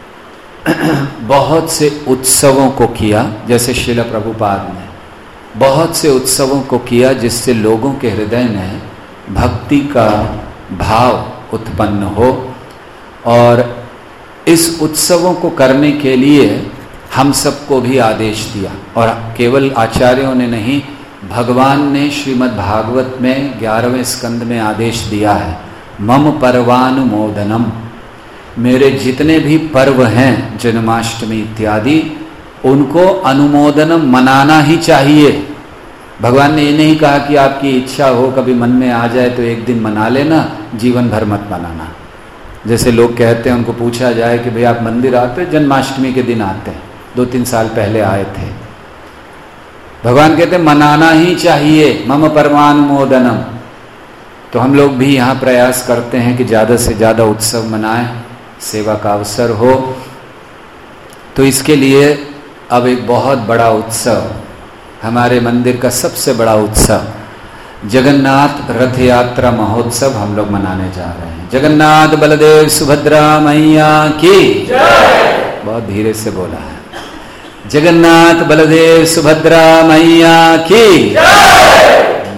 बहुत से उत्सवों को किया, जैसे श्रील प्रभुपाद ने बहुत से उत्सवों को किया, जिससे लोगों के हृदय में भक्ति का भाव उत्पन्न हो। और इस उत्सवों को करने के लिए हम सबको भी आदेश दिया, और केवल आचार्यों ने नहीं, भगवान ने श्रीमद् भागवत में 11वें स्कंद में आदेश दिया है, मम पर्वानुमोदनम, मेरे जितने भी पर्व हैं, जन्माष्टमी इत्यादि, उनको अनुमोदनम, मनाना ही चाहिए। भगवान ने ये नहीं कहा कि आपकी इच्छा हो, कभी मन में आ जाए तो एक दिन मना लेना, जीवन भर मत मनाना। जैसे लोग कहते हैं, उनको पूछा जाए कि भाई आप मंदिर आते हैं, जन्माष्टमी के दिन आते हैं, 2-3 साल पहले आए थे। भगवान कहते हैं मनाना ही चाहिए, मम परमानुमोदनम। तो हम लोग भी यहाँ प्रयास करते हैं कि ज़्यादा से ज़्यादा उत्सव मनाएं, सेवा का अवसर हो। तो इसके लिए अब एक बहुत बड़ा उत्सव, हमारे मंदिर का सबसे बड़ा उत्सव जगन्नाथ रथ यात्रा महोत्सव हम लोग मनाने जा रहे हैं। जगन्नाथ बलदेव सुभद्रा मैया की जय। बहुत धीरे से बोला है। जगन्नाथ बलदेव सुभद्रा मैया की जय।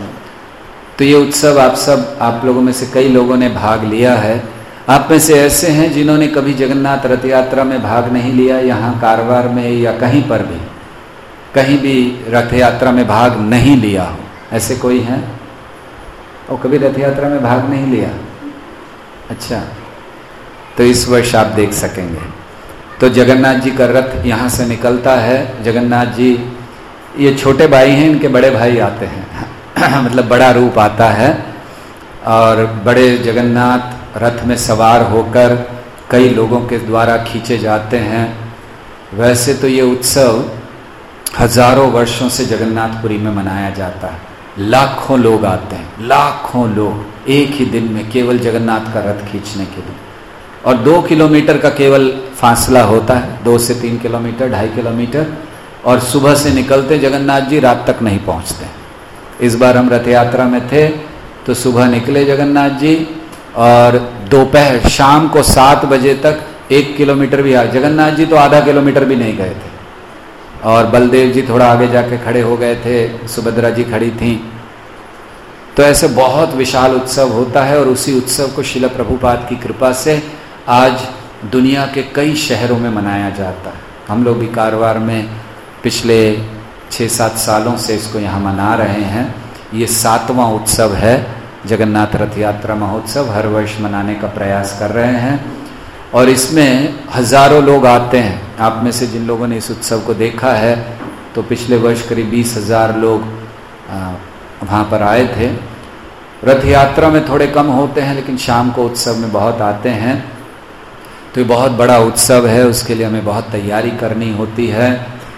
तो ये उत्सव आप लोगों में से कई लोगों ने भाग लिया है। आप में से ऐसे हैं जिन्होंने कभी जगन्नाथ रथ यात्रा में भाग नहीं लिया, यहाँ कारवार में या कहीं पर भी, कहीं भी रथ यात्रा में भाग नहीं लिया हो, ऐसे कोई है? और कभी रथ यात्रा में भाग नहीं लिया? अच्छा, तो इस वर्ष आप देख सकेंगे। तो जगन्नाथ जी का रथ यहाँ से निकलता है। जगन्नाथ जी, ये छोटे भाई हैं, इनके बड़े भाई आते हैं मतलब बड़ा रूप आता है, और बड़े जगन्नाथ रथ में सवार होकर कई लोगों के द्वारा खींचे जाते हैं। वैसे तो ये उत्सव हजारों वर्षों से जगन्नाथपुरी में मनाया जाता है। लाखों लोग आते हैं, लाखों लोग एक ही दिन में केवल जगन्नाथ का रथ खींचने के लिए। और 2 किलोमीटर का केवल फासला होता है, 2 से 3 किलोमीटर, 2.5 किलोमीटर। और सुबह से निकलते जगन्नाथ जी, रात तक नहीं पहुंचते। इस बार हम रथ यात्रा में थे तो सुबह निकले जगन्नाथ जी, और दोपहर शाम को 7 बजे तक 1 किलोमीटर भी आए। जगन्नाथ जी तो आधा किलोमीटर भी नहीं गए थे, और बलदेव जी थोड़ा आगे जाके खड़े हो गए थे, सुभद्रा जी खड़ी थीं। तो ऐसे बहुत विशाल उत्सव होता है, और उसी उत्सव को श्रील प्रभुपाद की कृपा से आज दुनिया के कई शहरों में मनाया जाता है। हम लोग भी कारवार में पिछले 6-7 सालों से इसको यहाँ मना रहे हैं। ये 7वां उत्सव है, जगन्नाथ रथ यात्रा महोत्सव। हर वर्ष मनाने का प्रयास कर रहे हैं, और इसमें हजारों लोग आते हैं। आप में से जिन लोगों ने इस उत्सव को देखा है, तो पिछले वर्ष करीब 20,000 लोग वहाँ पर आए थे। रथ यात्रा में थोड़े कम होते हैं, लेकिन शाम को उत्सव में बहुत आते हैं। तो ये बहुत बड़ा उत्सव है, उसके लिए हमें बहुत तैयारी करनी होती है,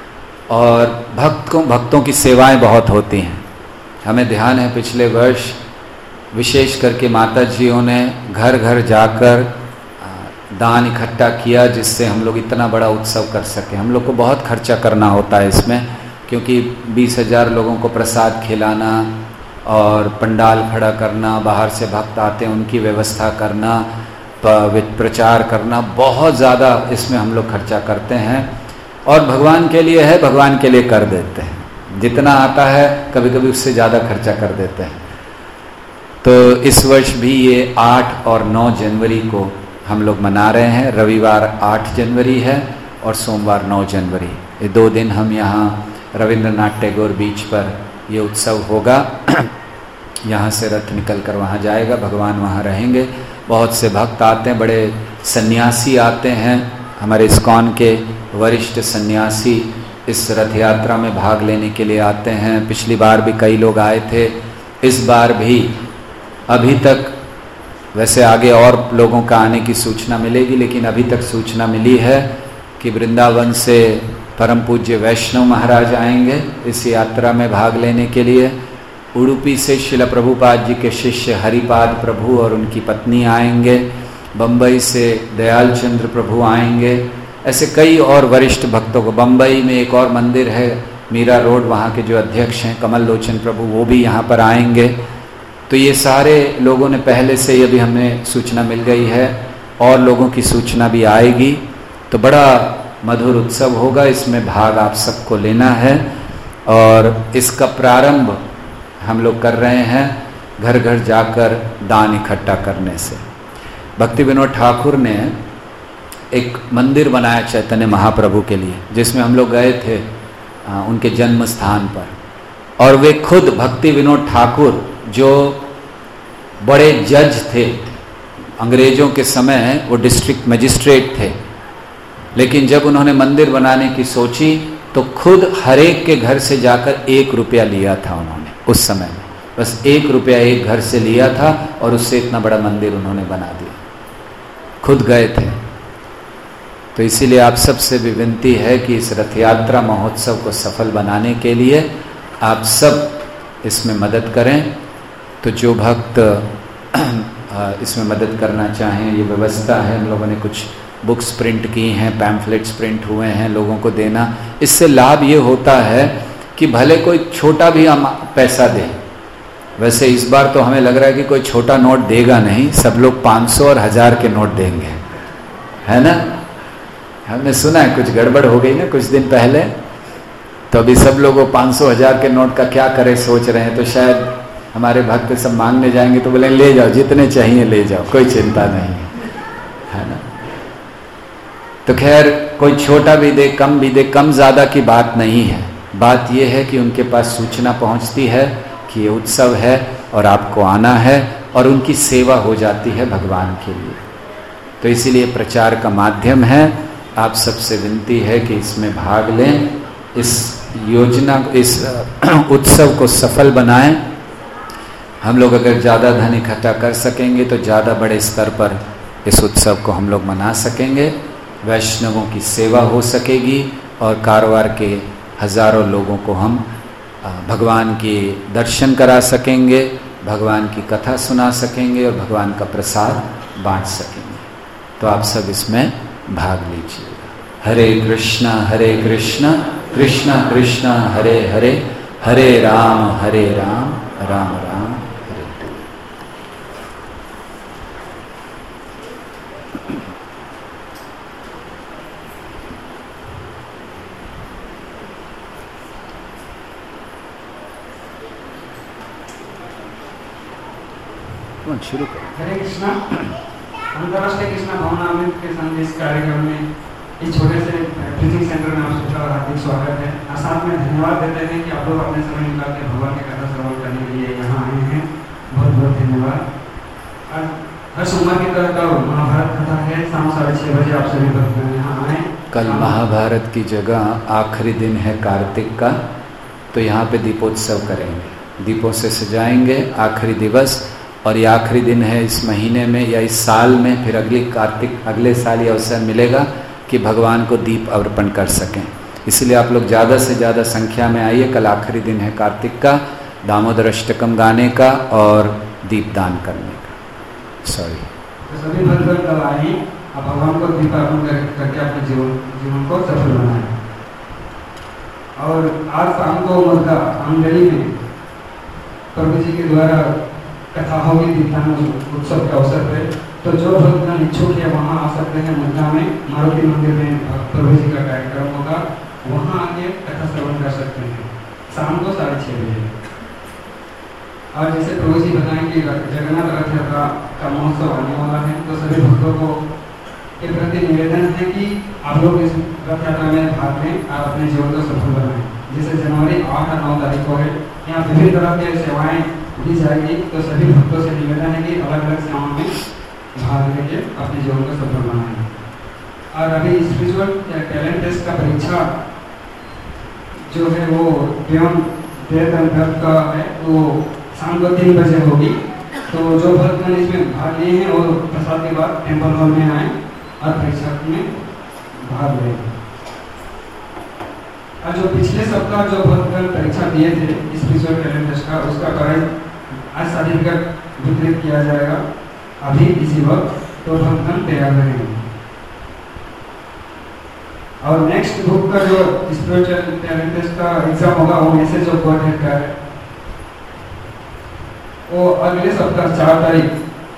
और भक्तों की सेवाएं बहुत होती हैं। हमें ध्यान है पिछले वर्ष विशेष करके माता जियों ने घर घर जाकर दान इकट्ठा किया, जिससे हम लोग इतना बड़ा उत्सव कर सके। हम लोग को बहुत खर्चा करना होता है इसमें, क्योंकि 20,000 लोगों को प्रसाद खिलाना, और पंडाल खड़ा करना, बाहर से भक्त आते हैं उनकी व्यवस्था करना, प्रचार करना, बहुत ज़्यादा इसमें हम लोग खर्चा करते हैं। और भगवान के लिए है, भगवान के लिए कर देते हैं। जितना आता है कभी कभी उससे ज़्यादा खर्चा कर देते हैं। तो इस वर्ष भी ये 8 और 9 जनवरी को हम लोग मना रहे हैं। रविवार 8 जनवरी है और सोमवार 9 जनवरी। ये 2 दिन हम यहाँ रविंद्रनाथ टैगोर बीच पर ये उत्सव होगा। यहाँ से रथ निकल कर वहाँ जाएगा, भगवान वहाँ रहेंगे। बहुत से भक्त आते हैं, बड़े सन्यासी आते हैं, हमारे इस्कॉन के वरिष्ठ सन्यासी इस रथ यात्रा में भाग लेने के लिए आते हैं। पिछली बार भी कई लोग आए थे, इस बार भी। अभी तक वैसे आगे और लोगों का आने की सूचना मिलेगी, लेकिन अभी तक सूचना मिली है कि वृंदावन से परम पूज्य वैष्णव महाराज आएंगे इस यात्रा में भाग लेने के लिए। उडुपी से श्रील प्रभुपाद जी के शिष्य हरिपाद प्रभु और उनकी पत्नी आएंगे। बम्बई से दयाल चंद्र प्रभु आएंगे। ऐसे कई और वरिष्ठ भक्तों को, बम्बई में एक और मंदिर है मीरा रोड, वहाँ के जो अध्यक्ष हैं कमल लोचन प्रभु, वो भी यहाँ पर आएंगे। तो ये सारे लोगों ने पहले से, ये भी हमें सूचना मिल गई है, और लोगों की सूचना भी आएगी। तो बड़ा मधुर उत्सव होगा, इसमें भाग आप सबको लेना है। और इसका प्रारंभ हम लोग कर रहे हैं घर घर जाकर दान इकट्ठा करने से। भक्ति विनोद ठाकुर ने एक मंदिर बनाया चैतन्य महाप्रभु के लिए, जिसमें हम लोग गए थे उनके जन्म स्थान पर। और वे खुद भक्ति विनोद ठाकुर, जो बड़े जज थे अंग्रेजों के समय, वो डिस्ट्रिक्ट मजिस्ट्रेट थे, लेकिन जब उन्होंने मंदिर बनाने की सोची तो खुद हर एक के घर से जाकर 1 रुपया लिया था उन्होंने। उस समय में बस 1 रुपया एक घर से लिया था, और उससे इतना बड़ा मंदिर उन्होंने बना दिया, खुद गए थे। तो इसीलिए आप सबसे भी विनती है कि इस रथ यात्रा महोत्सव को सफल बनाने के लिए आप सब इसमें मदद करें। तो जो भक्त इसमें मदद करना चाहें, ये व्यवस्था है, हम लोगों ने कुछ बुक्स प्रिंट की हैं, पैम्फलेट्स प्रिंट हुए हैं, लोगों को देना। इससे लाभ ये होता है कि भले कोई छोटा भी पैसा दे, वैसे इस बार तो हमें लग रहा है कि कोई छोटा नोट देगा नहीं, सब लोग 500 और 1000 के नोट देंगे, है ना। हमने सुना है कुछ गड़बड़ हो गई ना कुछ दिन पहले, तो अभी सब लोग 500-1000 के नोट का क्या करें सोच रहे हैं। तो शायद हमारे भक्त सब मांगने जाएंगे तो बोले ले जाओ, जितने चाहिए ले जाओ, कोई चिंता नहीं है ना। तो खैर कोई छोटा भी दे, कम भी दे, कम ज़्यादा की बात नहीं है। बात यह है कि उनके पास सूचना पहुंचती है कि ये उत्सव है और आपको आना है, और उनकी सेवा हो जाती है भगवान के लिए। तो इसीलिए प्रचार का माध्यम है। आप सबसे विनती है कि इसमें भाग लें, इस योजना, इस उत्सव को सफल बनाएं। हम लोग अगर ज़्यादा धन इकट्ठा कर सकेंगे तो ज़्यादा बड़े स्तर पर इस उत्सव को हम लोग मना सकेंगे, वैष्णवों की सेवा हो सकेगी और कारवार के हजारों लोगों को हम भगवान के दर्शन करा सकेंगे, भगवान की कथा सुना सकेंगे और भगवान का प्रसाद बांट सकेंगे। तो आप सब इसमें भाग लीजिएगा। हरे कृष्णा कृष्णा कृष्णा हरे हरे, हरे राम राम राम हरे हरे। शुरू करें। हरे कृष्णा। अंतर्राष्ट्रीय कृष्णा भावनामृत के संदेश कार्यक्रम में इस छोटे से प्रीचिंग सेंटर में आप सबका हार्दिक स्वागत है। साथ में धन्यवाद देते हैं कि आप लोग अपने समय निकाल के भगवान की कथा श्रवण करने के लिए यहाँ आए हैं। बहुत बहुत धन्यवाद। हर सोमवार की तरह कल महाभारत कथा है, शाम 6:30 बजे आप सभी भक्त यहाँ आए। कल महाभारत की जगह आखिरी दिन है कार्तिक का, तो यहाँ पे दीपोत्सव करेंगे, दीपों से सजाएंगे आखिरी दिवस। और ये आखिरी दिन है इस महीने में या इस साल में, फिर अगले साल ये अवसर मिलेगा कि भगवान को दीप अर्पण कर सकें। इसलिए आप लोग ज़्यादा से ज़्यादा संख्या में आइए। कल आखिरी दिन है कार्तिक का, दामोदर अष्टकम गाने का और दीपदान करने का। सॉरी, तो सभी भक्त कल आइए, आप भगवान को दीप अर्पण करके अपने जीवन को सफल बनाएं। और आज शाम को मुर्गा अंजलि में प्रभु जी के द्वारा कथा होगी दीपदान उत्सव के अवसर पे। तो जो भक्तगण इच्छुक है वहाँ आ सकते हैं। मुद्दा में मारुति मंदिर में प्रभु जी का कार्यक्रम होगा, वहाँ आके कथा श्रवण कर सकते हैं शाम को 6:30 बजे। और जैसे प्रभु जी बताएं कि जगन्नाथ रथ यात्रा का महोत्सव आने वाला है, तो सभी भक्तों को के प्रति निवेदन है कि आप लोग इस रथ यात्रा में भाग लें और अपने जीवन को सफल बनाएं। जैसे जनवरी 8 और 9 तारीख को है, यहाँ विभिन्न तरह के सेवाएं दी जाएगी। तो सभी भक्तों से निवेदन है कि अलग अलग सेवाओं में भाग लेके अपने जीवन को सफल बनाएं। और अभी स्पिरिचुअल टैलेंट टेस्ट का परीक्षा जो है वो का है, वो शाम को 3 बजे होगी। तो जो भक्त इसमें भाग लिए हैं और प्रसाद के बाद टेम्पल हॉल में आए और परीक्षा में भाग लें। और जो पिछले सप्ताह जो भक्त परीक्षा दिए थे स्पिरिचुअल टैलेंट टेस्ट का, उसका कारण आज सर्टिफिकेट वितरित किया जाएगा अभी इसी वक्त। तो भक्तगण तैयार रहेंगे। और नेक्स्ट बुक का जो स्पिरिचुअल टैलेंट टेस्ट का एग्जाम होगा वो मैसेज ऑफ गॉड हेड का है, वो अगले सप्ताह 4 तारीख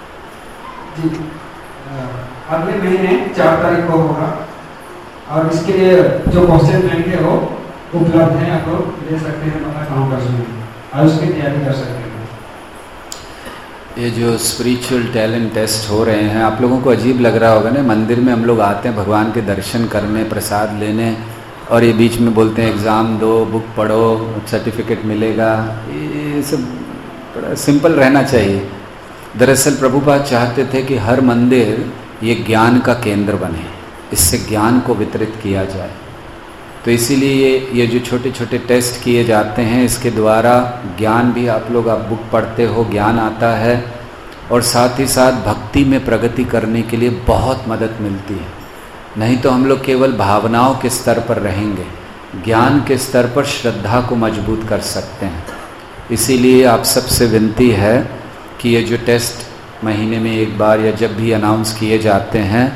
अगले महीने 4 तारीख को होगा। और इसके लिए जो क्वेश्चन बैंक है वो उपलब्ध है, आप लोग ले सकते हैं अपना काउंटर्स में और उसकी तैयारी कर सकते हैं। ये जो स्पिरिचुअल टैलेंट टेस्ट हो रहे हैं, आप लोगों को अजीब लग रहा होगा ना, मंदिर में हम लोग आते हैं भगवान के दर्शन करने, प्रसाद लेने, और ये बीच में बोलते हैं एग्ज़ाम दो, बुक पढ़ो, सर्टिफिकेट मिलेगा। ये सब बड़ा सिंपल रहना चाहिए। दरअसल प्रभुपाद चाहते थे कि हर मंदिर ये ज्ञान का केंद्र बने, इससे ज्ञान को वितरित किया जाए। तो इसीलिए ये जो छोटे छोटे टेस्ट किए जाते हैं, इसके द्वारा ज्ञान भी आप बुक पढ़ते हो, ज्ञान आता है, और साथ ही साथ भक्ति में प्रगति करने के लिए बहुत मदद मिलती है। नहीं तो हम लोग केवल भावनाओं के स्तर पर रहेंगे, ज्ञान के स्तर पर श्रद्धा को मजबूत कर सकते हैं। इसीलिए आप सबसे विनती है कि ये जो टेस्ट महीने में एक बार या जब भी अनाउंस किए जाते हैं,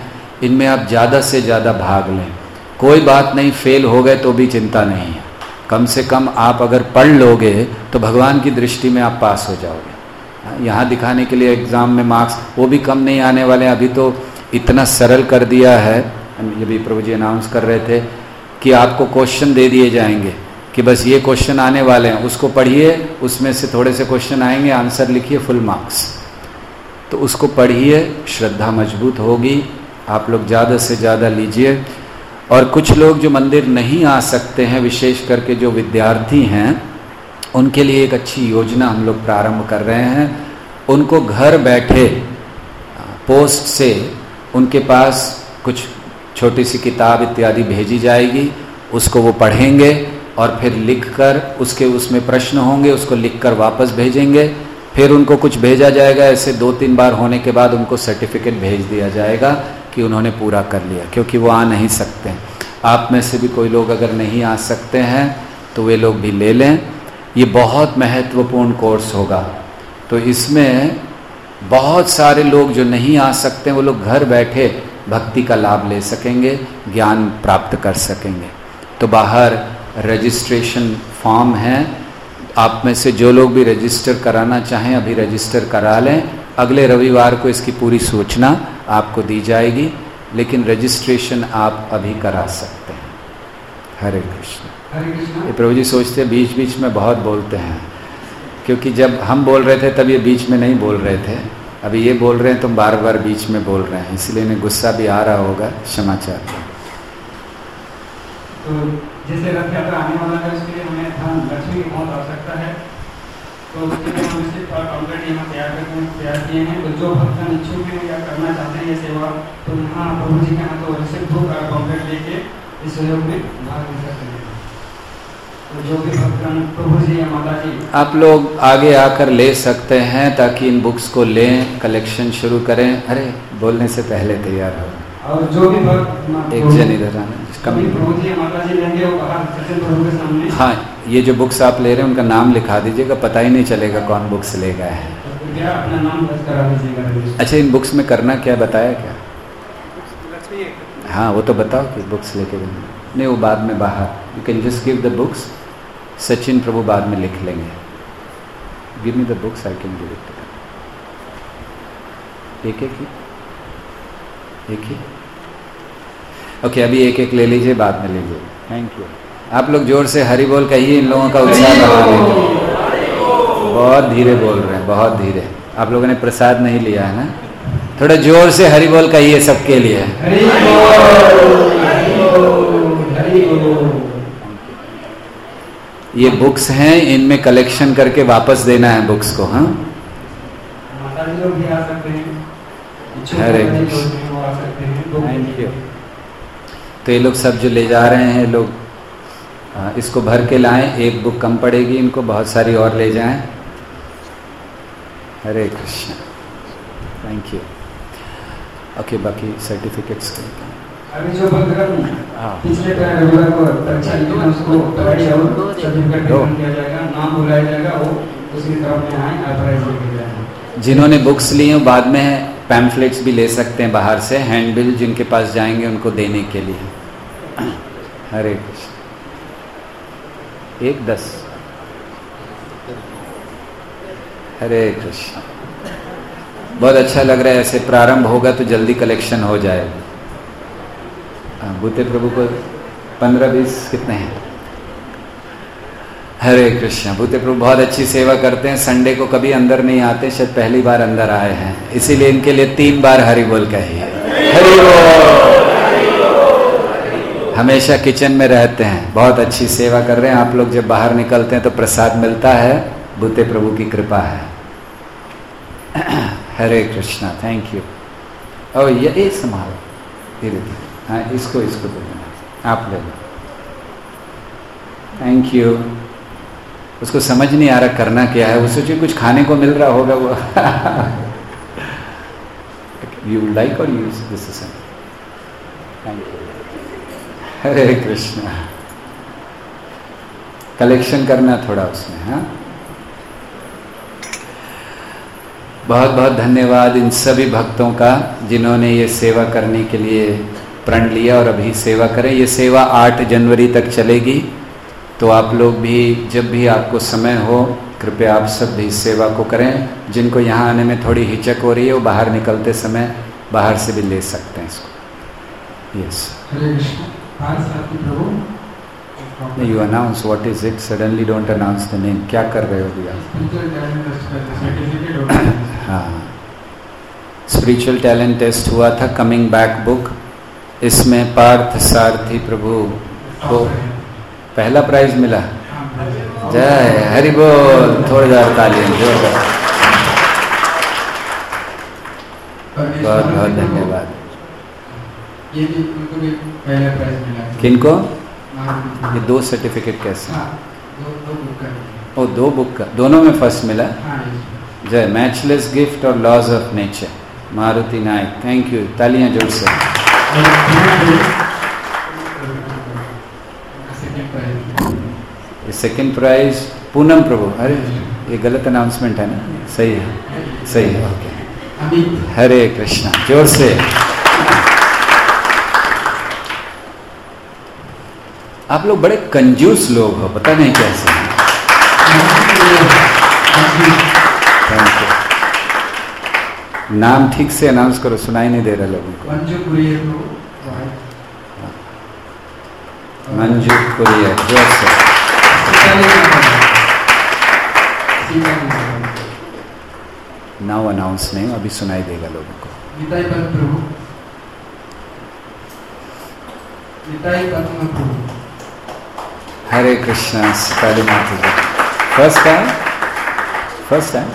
इनमें आप ज़्यादा से ज़्यादा भाग लें। कोई बात नहीं, फेल हो गए तो भी चिंता नहीं है, कम से कम आप अगर पढ़ लोगे तो भगवान की दृष्टि में आप पास हो जाओगे। यहाँ दिखाने के लिए एग्ज़ाम में मार्क्स वो भी कम नहीं आने वाले। अभी तो इतना सरल कर दिया है, ये भी प्रभु जी अनाउंस कर रहे थे कि आपको क्वेश्चन दे दिए जाएंगे कि बस ये क्वेश्चन आने वाले हैं, उसको पढ़िए, उसमें से थोड़े से क्वेश्चन आएंगे, आंसर लिखिए, फुल मार्क्स। तो उसको पढ़िए, श्रद्धा मजबूत होगी। आप लोग ज़्यादा से ज़्यादा लीजिए। और कुछ लोग जो मंदिर नहीं आ सकते हैं, विशेष करके जो विद्यार्थी हैं, उनके लिए एक अच्छी योजना हम लोग प्रारंभ कर रहे हैं। उनको घर बैठे पोस्ट से उनके पास कुछ छोटी सी किताब इत्यादि भेजी जाएगी, उसको वो पढ़ेंगे और फिर लिखकर उसमें प्रश्न होंगे, उसको लिखकर वापस भेजेंगे। फिर उनको कुछ भेजा जाएगा, ऐसे 2-3 बार होने के बाद उनको सर्टिफिकेट भेज दिया जाएगा कि उन्होंने पूरा कर लिया, क्योंकि वो आ नहीं सकते हैं। आप में से भी कोई लोग अगर नहीं आ सकते हैं तो वे लोग भी ले लें। ये बहुत महत्वपूर्ण कोर्स होगा। तो इसमें बहुत सारे लोग जो नहीं आ सकते वो लोग घर बैठे भक्ति का लाभ ले सकेंगे, ज्ञान प्राप्त कर सकेंगे। तो बाहर रजिस्ट्रेशन फॉर्म है, आप में से जो लोग भी रजिस्टर कराना चाहें अभी रजिस्टर करा लें। अगले रविवार को इसकी पूरी सूचना आपको दी जाएगी, लेकिन रजिस्ट्रेशन आप अभी करा सकते हैं। हरे कृष्ण। ये प्रभु जी सोचते हैं बीच बीच में बहुत बोलते हैं, क्योंकि जब हम बोल रहे थे तब ये बीच में नहीं बोल रहे थे, अभी ये बोल रहे हैं तो बार बार बीच में बोल रहे हैं, इसलिए इन्हें गुस्सा भी आ रहा होगा, क्षमा चाहते हैं। तो जैसे रथ यात्रा आने वाला है, उसके लिए हमें धन लक्ष्मी की बहुत आवश्यकता है। तो उसके लिए हम इसे कॉम्प्लीट यहाँ तैयार किए हैं। तो जो भक्तजन इच्छुक हैं या करना चाहते हैं ये सेवा, तो यहाँ प्रभु जी के यहाँ तो रिसिप्ट बुक कॉम्प्लीट लेके इस सहयोग में भाग ले सकते हैं। तो जो भी भक्तजन प्रभु जी या माता जी, आप लोग आगे आकर ले सकते हैं ताकि इन बुक्स को लें, कलेक्शन शुरू करें। अरे बोलने से पहले तैयार हो। और जो भी भक्त एक जन इधर आना, प्रभु जी या माता जी लेंगे वो बाहर सचिन प्रभु के सामने। हाँ, ये जो बुक्स आप ले रहे हैं उनका नाम लिखा दीजिएगा, पता ही नहीं चलेगा कौन बुक्स ले गए हैं। अपना नाम दर्ज करा दीजिएगा। अच्छा, इन बुक्स में करना क्या बताया क्या? हाँ, वो तो बताओ कि बुक्स लेके नहीं, वो बाद में बाहर। You can just give the books, Sachin प्रभु बाद में लिख लेंगे। Give me the books, I can give it to them. एक ही ओके, अभी एक एक ले लीजिए, बाद में लीजिए। Thank you. आप लोग जोर से हरि बोल कहिए, इन लोगों का उत्साह बढ़ा दीजिए। बहुत धीरे बोल रहे हैं, बहुत धीरे। आप लोगों ने प्रसाद नहीं लिया है ना? थोड़ा जोर से हरि बोल कहिए सबके लिए। ये बुक्स हैं, इनमें कलेक्शन करके वापस देना है बुक्स को। हाँ, हरे थैंक यू। तो ये लोग सब जो ले जा रहे हैं लोग इसको भर के लाएं, एक बुक कम पड़ेगी इनको, बहुत सारी और ले जाएं। Hare Krishna, thank you. Okay, बाकी सर्टिफिकेट्स अभी जो पिछले रविवार को परीक्षा ली है उसको सर्टिफिकेट दिया जाएगा, नाम बुलाया जाएगा, वो उसी तरफ में आए प्राइज लेके जाएंगे। जिन्होंने बुक्स ली हैं बाद में पैम्फलेट्स भी ले सकते हैं बाहर से, हैंडबिल जिनके पास जाएंगे उनको देने के लिए। हरे कृष्ण। 1:10। हरे कृष्ण। बहुत अच्छा लग रहा है, ऐसे प्रारंभ होगा तो जल्दी कलेक्शन हो जाएगा। भूते प्रभु को 15-20 कितने हैं? हरे कृष्ण। भूते प्रभु बहुत अच्छी सेवा करते हैं, संडे को कभी अंदर नहीं आते, शायद पहली बार अंदर आए हैं, इसीलिए इनके लिए 3 बार हरि बोल कहिए। हरि बोल। हमेशा किचन में रहते हैं, बहुत अच्छी सेवा कर रहे हैं। आप लोग जब बाहर निकलते हैं तो प्रसाद मिलता है, भूते प्रभु की कृपा है। Hare Krishna, thank you. और ये संभालो धीरे धीरे। हाँ, इसको दे देना, आप ले लो। Thank you. उसको समझ नहीं आ रहा करना क्या है, वो सोचिए कुछ खाने को मिल रहा होगा वो। यू लाइक और use this is. Thank you. Hare Krishna. Collection करना थोड़ा उसमें। हाँ, बहुत बहुत धन्यवाद इन सभी भक्तों का जिन्होंने ये सेवा करने के लिए प्रण लिया और अभी सेवा करें। ये सेवा 8 जनवरी तक चलेगी, तो आप लोग भी जब भी आपको समय हो कृपया आप सब भी इस सेवा को करें। जिनको यहाँ आने में थोड़ी हिचक हो रही है वो बाहर निकलते समय बाहर से भी ले सकते हैं इसको। Yes, you announce what is it, suddenly don't announce the name. क्या कर रहे हो अभी आप? हाँ, स्पिरिचुअल टैलेंट टेस्ट हुआ था, कमिंग बैक बुक। इसमें पार्थ सारथी प्रभु को पहला प्राइज मिला। जय हरि बोल, थोड़ी देर तालियां जोरदार। बहुत बहुत धन्यवाद। ये भी उनको भी पहला प्राइज मिला। किनको? ये 2 सर्टिफिकेट कैसे? दो बुक का। ओ 2 बुक का, दोनों में फर्स्ट मिला। जय, मैचलेस गिफ्ट और laws of nature, Maruti Nayak. Thank you, तालियां जोर से। Second prize Poonam Prabhu. अरे ये गलत अनाउंसमेंट है ना? सही है, सही है, ओके। हरे कृष्णा, जोर से। आप लोग बड़े कंजूस लोग हो, पता नहीं कैसे। Thank you. नाम ठीक से अनाउंस करो, सुनाई नहीं दे रहा लोगों को। मंजू कुरियर, जोर से। नाउ अनाउंस नहीं, अभी सुनाई देगा लोगों को। निताई पद्म प्रभु। हरे कृष्णा, काली माता जी। First time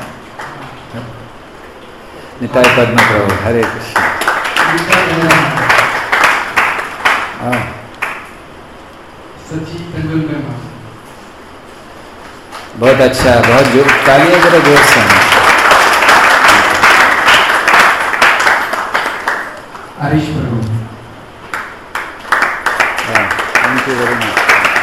Nitai Padma Prabhu. हरे कृष्णा। सची तेंदुलकर। बहुत अच्छा, बहुत जोर, तालियां जरा जोर से। Harish Prabhu. Thank you very much.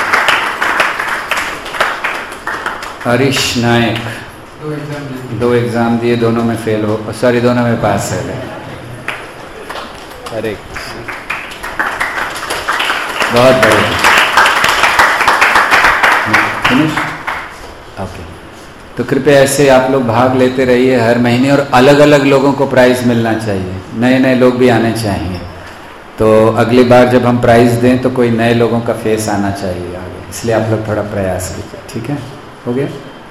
Harish Nayak 2 exam दिए, दोनों में फेल हो, सॉरी दोनों में पास है। हरे कृष्ण, बहुत बढ़िया। Finish, okay. तो कृपया ऐसे आप लोग भाग लेते रहिए हर महीने, और अलग अलग लोगों को प्राइज मिलना चाहिए, नए नए लोग भी आने चाहिए। तो अगली बार जब हम प्राइज दें तो कोई नए लोगों का फेस आना चाहिए आगे, इसलिए आप लोग थोड़ा प्रयास कीजिए। ठीक है, हो गया।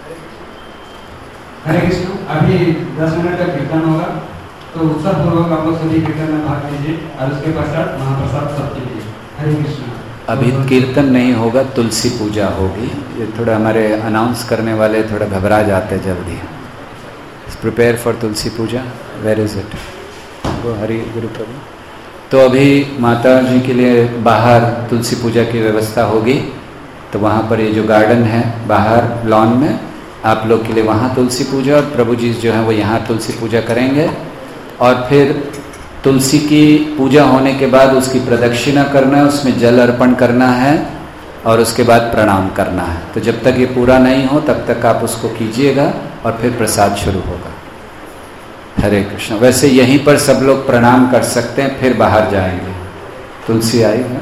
हरे कृष्ण। अभी 10 मिनट का कीर्तन होगा, तो उत्साह पूर्वक आप लोग सभी कीर्तन में भाग लीजिए, और उसके पश्चात महाप्रसाद सबके लिए। हरे कृष्ण। अभी कीर्तन नहीं होगा, तुलसी पूजा होगी। ये थोड़ा हमारे अनाउंस करने वाले थोड़ा घबरा जाते जल्दी। Prepare for Tulsi puja. Where is it? वो हरि गुरु प्रभु। तो अभी माता जी के लिए बाहर तुलसी पूजा की व्यवस्था होगी, तो वहाँ पर ये जो गार्डन है बाहर लॉन में, आप लोग के लिए वहाँ तुलसी पूजा, और प्रभु जी जो है वो यहाँ तुलसी पूजा करेंगे। और फिर तुलसी की पूजा होने के बाद उसकी प्रदक्षिणा करना है, उसमें जल अर्पण करना है, और उसके बाद प्रणाम करना है। तो जब तक ये पूरा नहीं हो तब तक आप उसको कीजिएगा, और फिर प्रसाद शुरू होगा। हरे कृष्ण। वैसे यहीं पर सब लोग प्रणाम कर सकते हैं, फिर बाहर जाएंगे। तुलसी आएगा,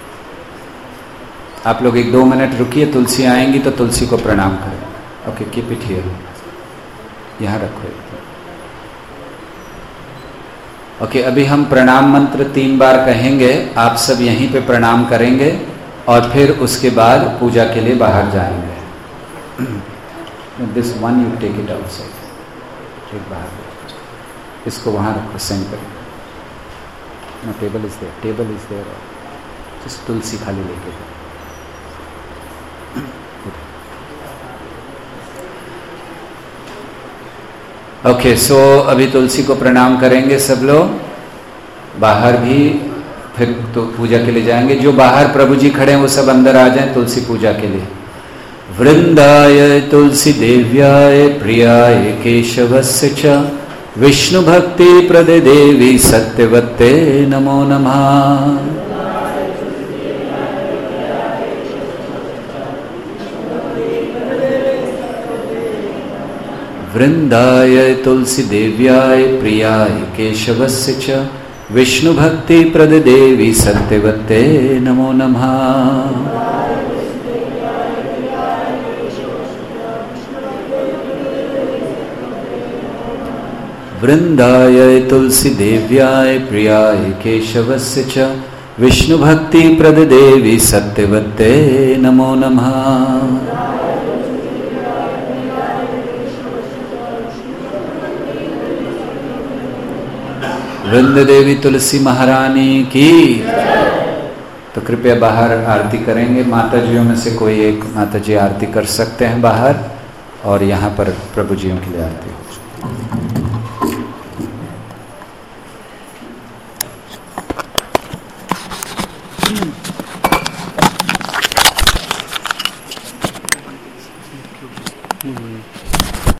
आप लोग 1-2 मिनट रुकिए, तुलसी आएंगी तो तुलसी को प्रणाम करें। ओके, कीप इट हियर, यहाँ रखो। ओके, अभी हम प्रणाम मंत्र 3 बार कहेंगे, आप सब यहीं पे प्रणाम करेंगे, और फिर उसके बाद पूजा के लिए बाहर जाएंगे। This one you take it outside, एक बाहर, इसको वहाँ रखो centre. No, table is there, table is there, just Tulsi खाली लेके। ओके, सो अभी तुलसी को प्रणाम करेंगे सब लोग, बाहर भी, फिर तो पूजा के लिए जाएंगे। जो बाहर प्रभु जी खड़े हैं वो सब अंदर आ जाएं तुलसी पूजा के लिए। वृंदाय तुलसी देव्याय प्रियाय केशवस्य च विष्णु भक्ति प्रदे देवी सत्यवत्ते नमो नमः। वृंदाय तुलसी देव्याय प्रियाय केशवस्य च विष्णु भक्ति प्रद देवी सत्यवते नमो नमः। वृंदाय तुलसी देव्याय प्रियाय केशवस्य च विष्णु भक्ति प्रद देवी सत्यवते नमो नमः। वृंद देवी तुलसी महारानी की। तो कृपया बाहर आरती करेंगे। माताजियों में से कोई एक माताजी आरती कर सकते हैं बाहर, और यहाँ पर प्रभु जियों के लिए आरती हो।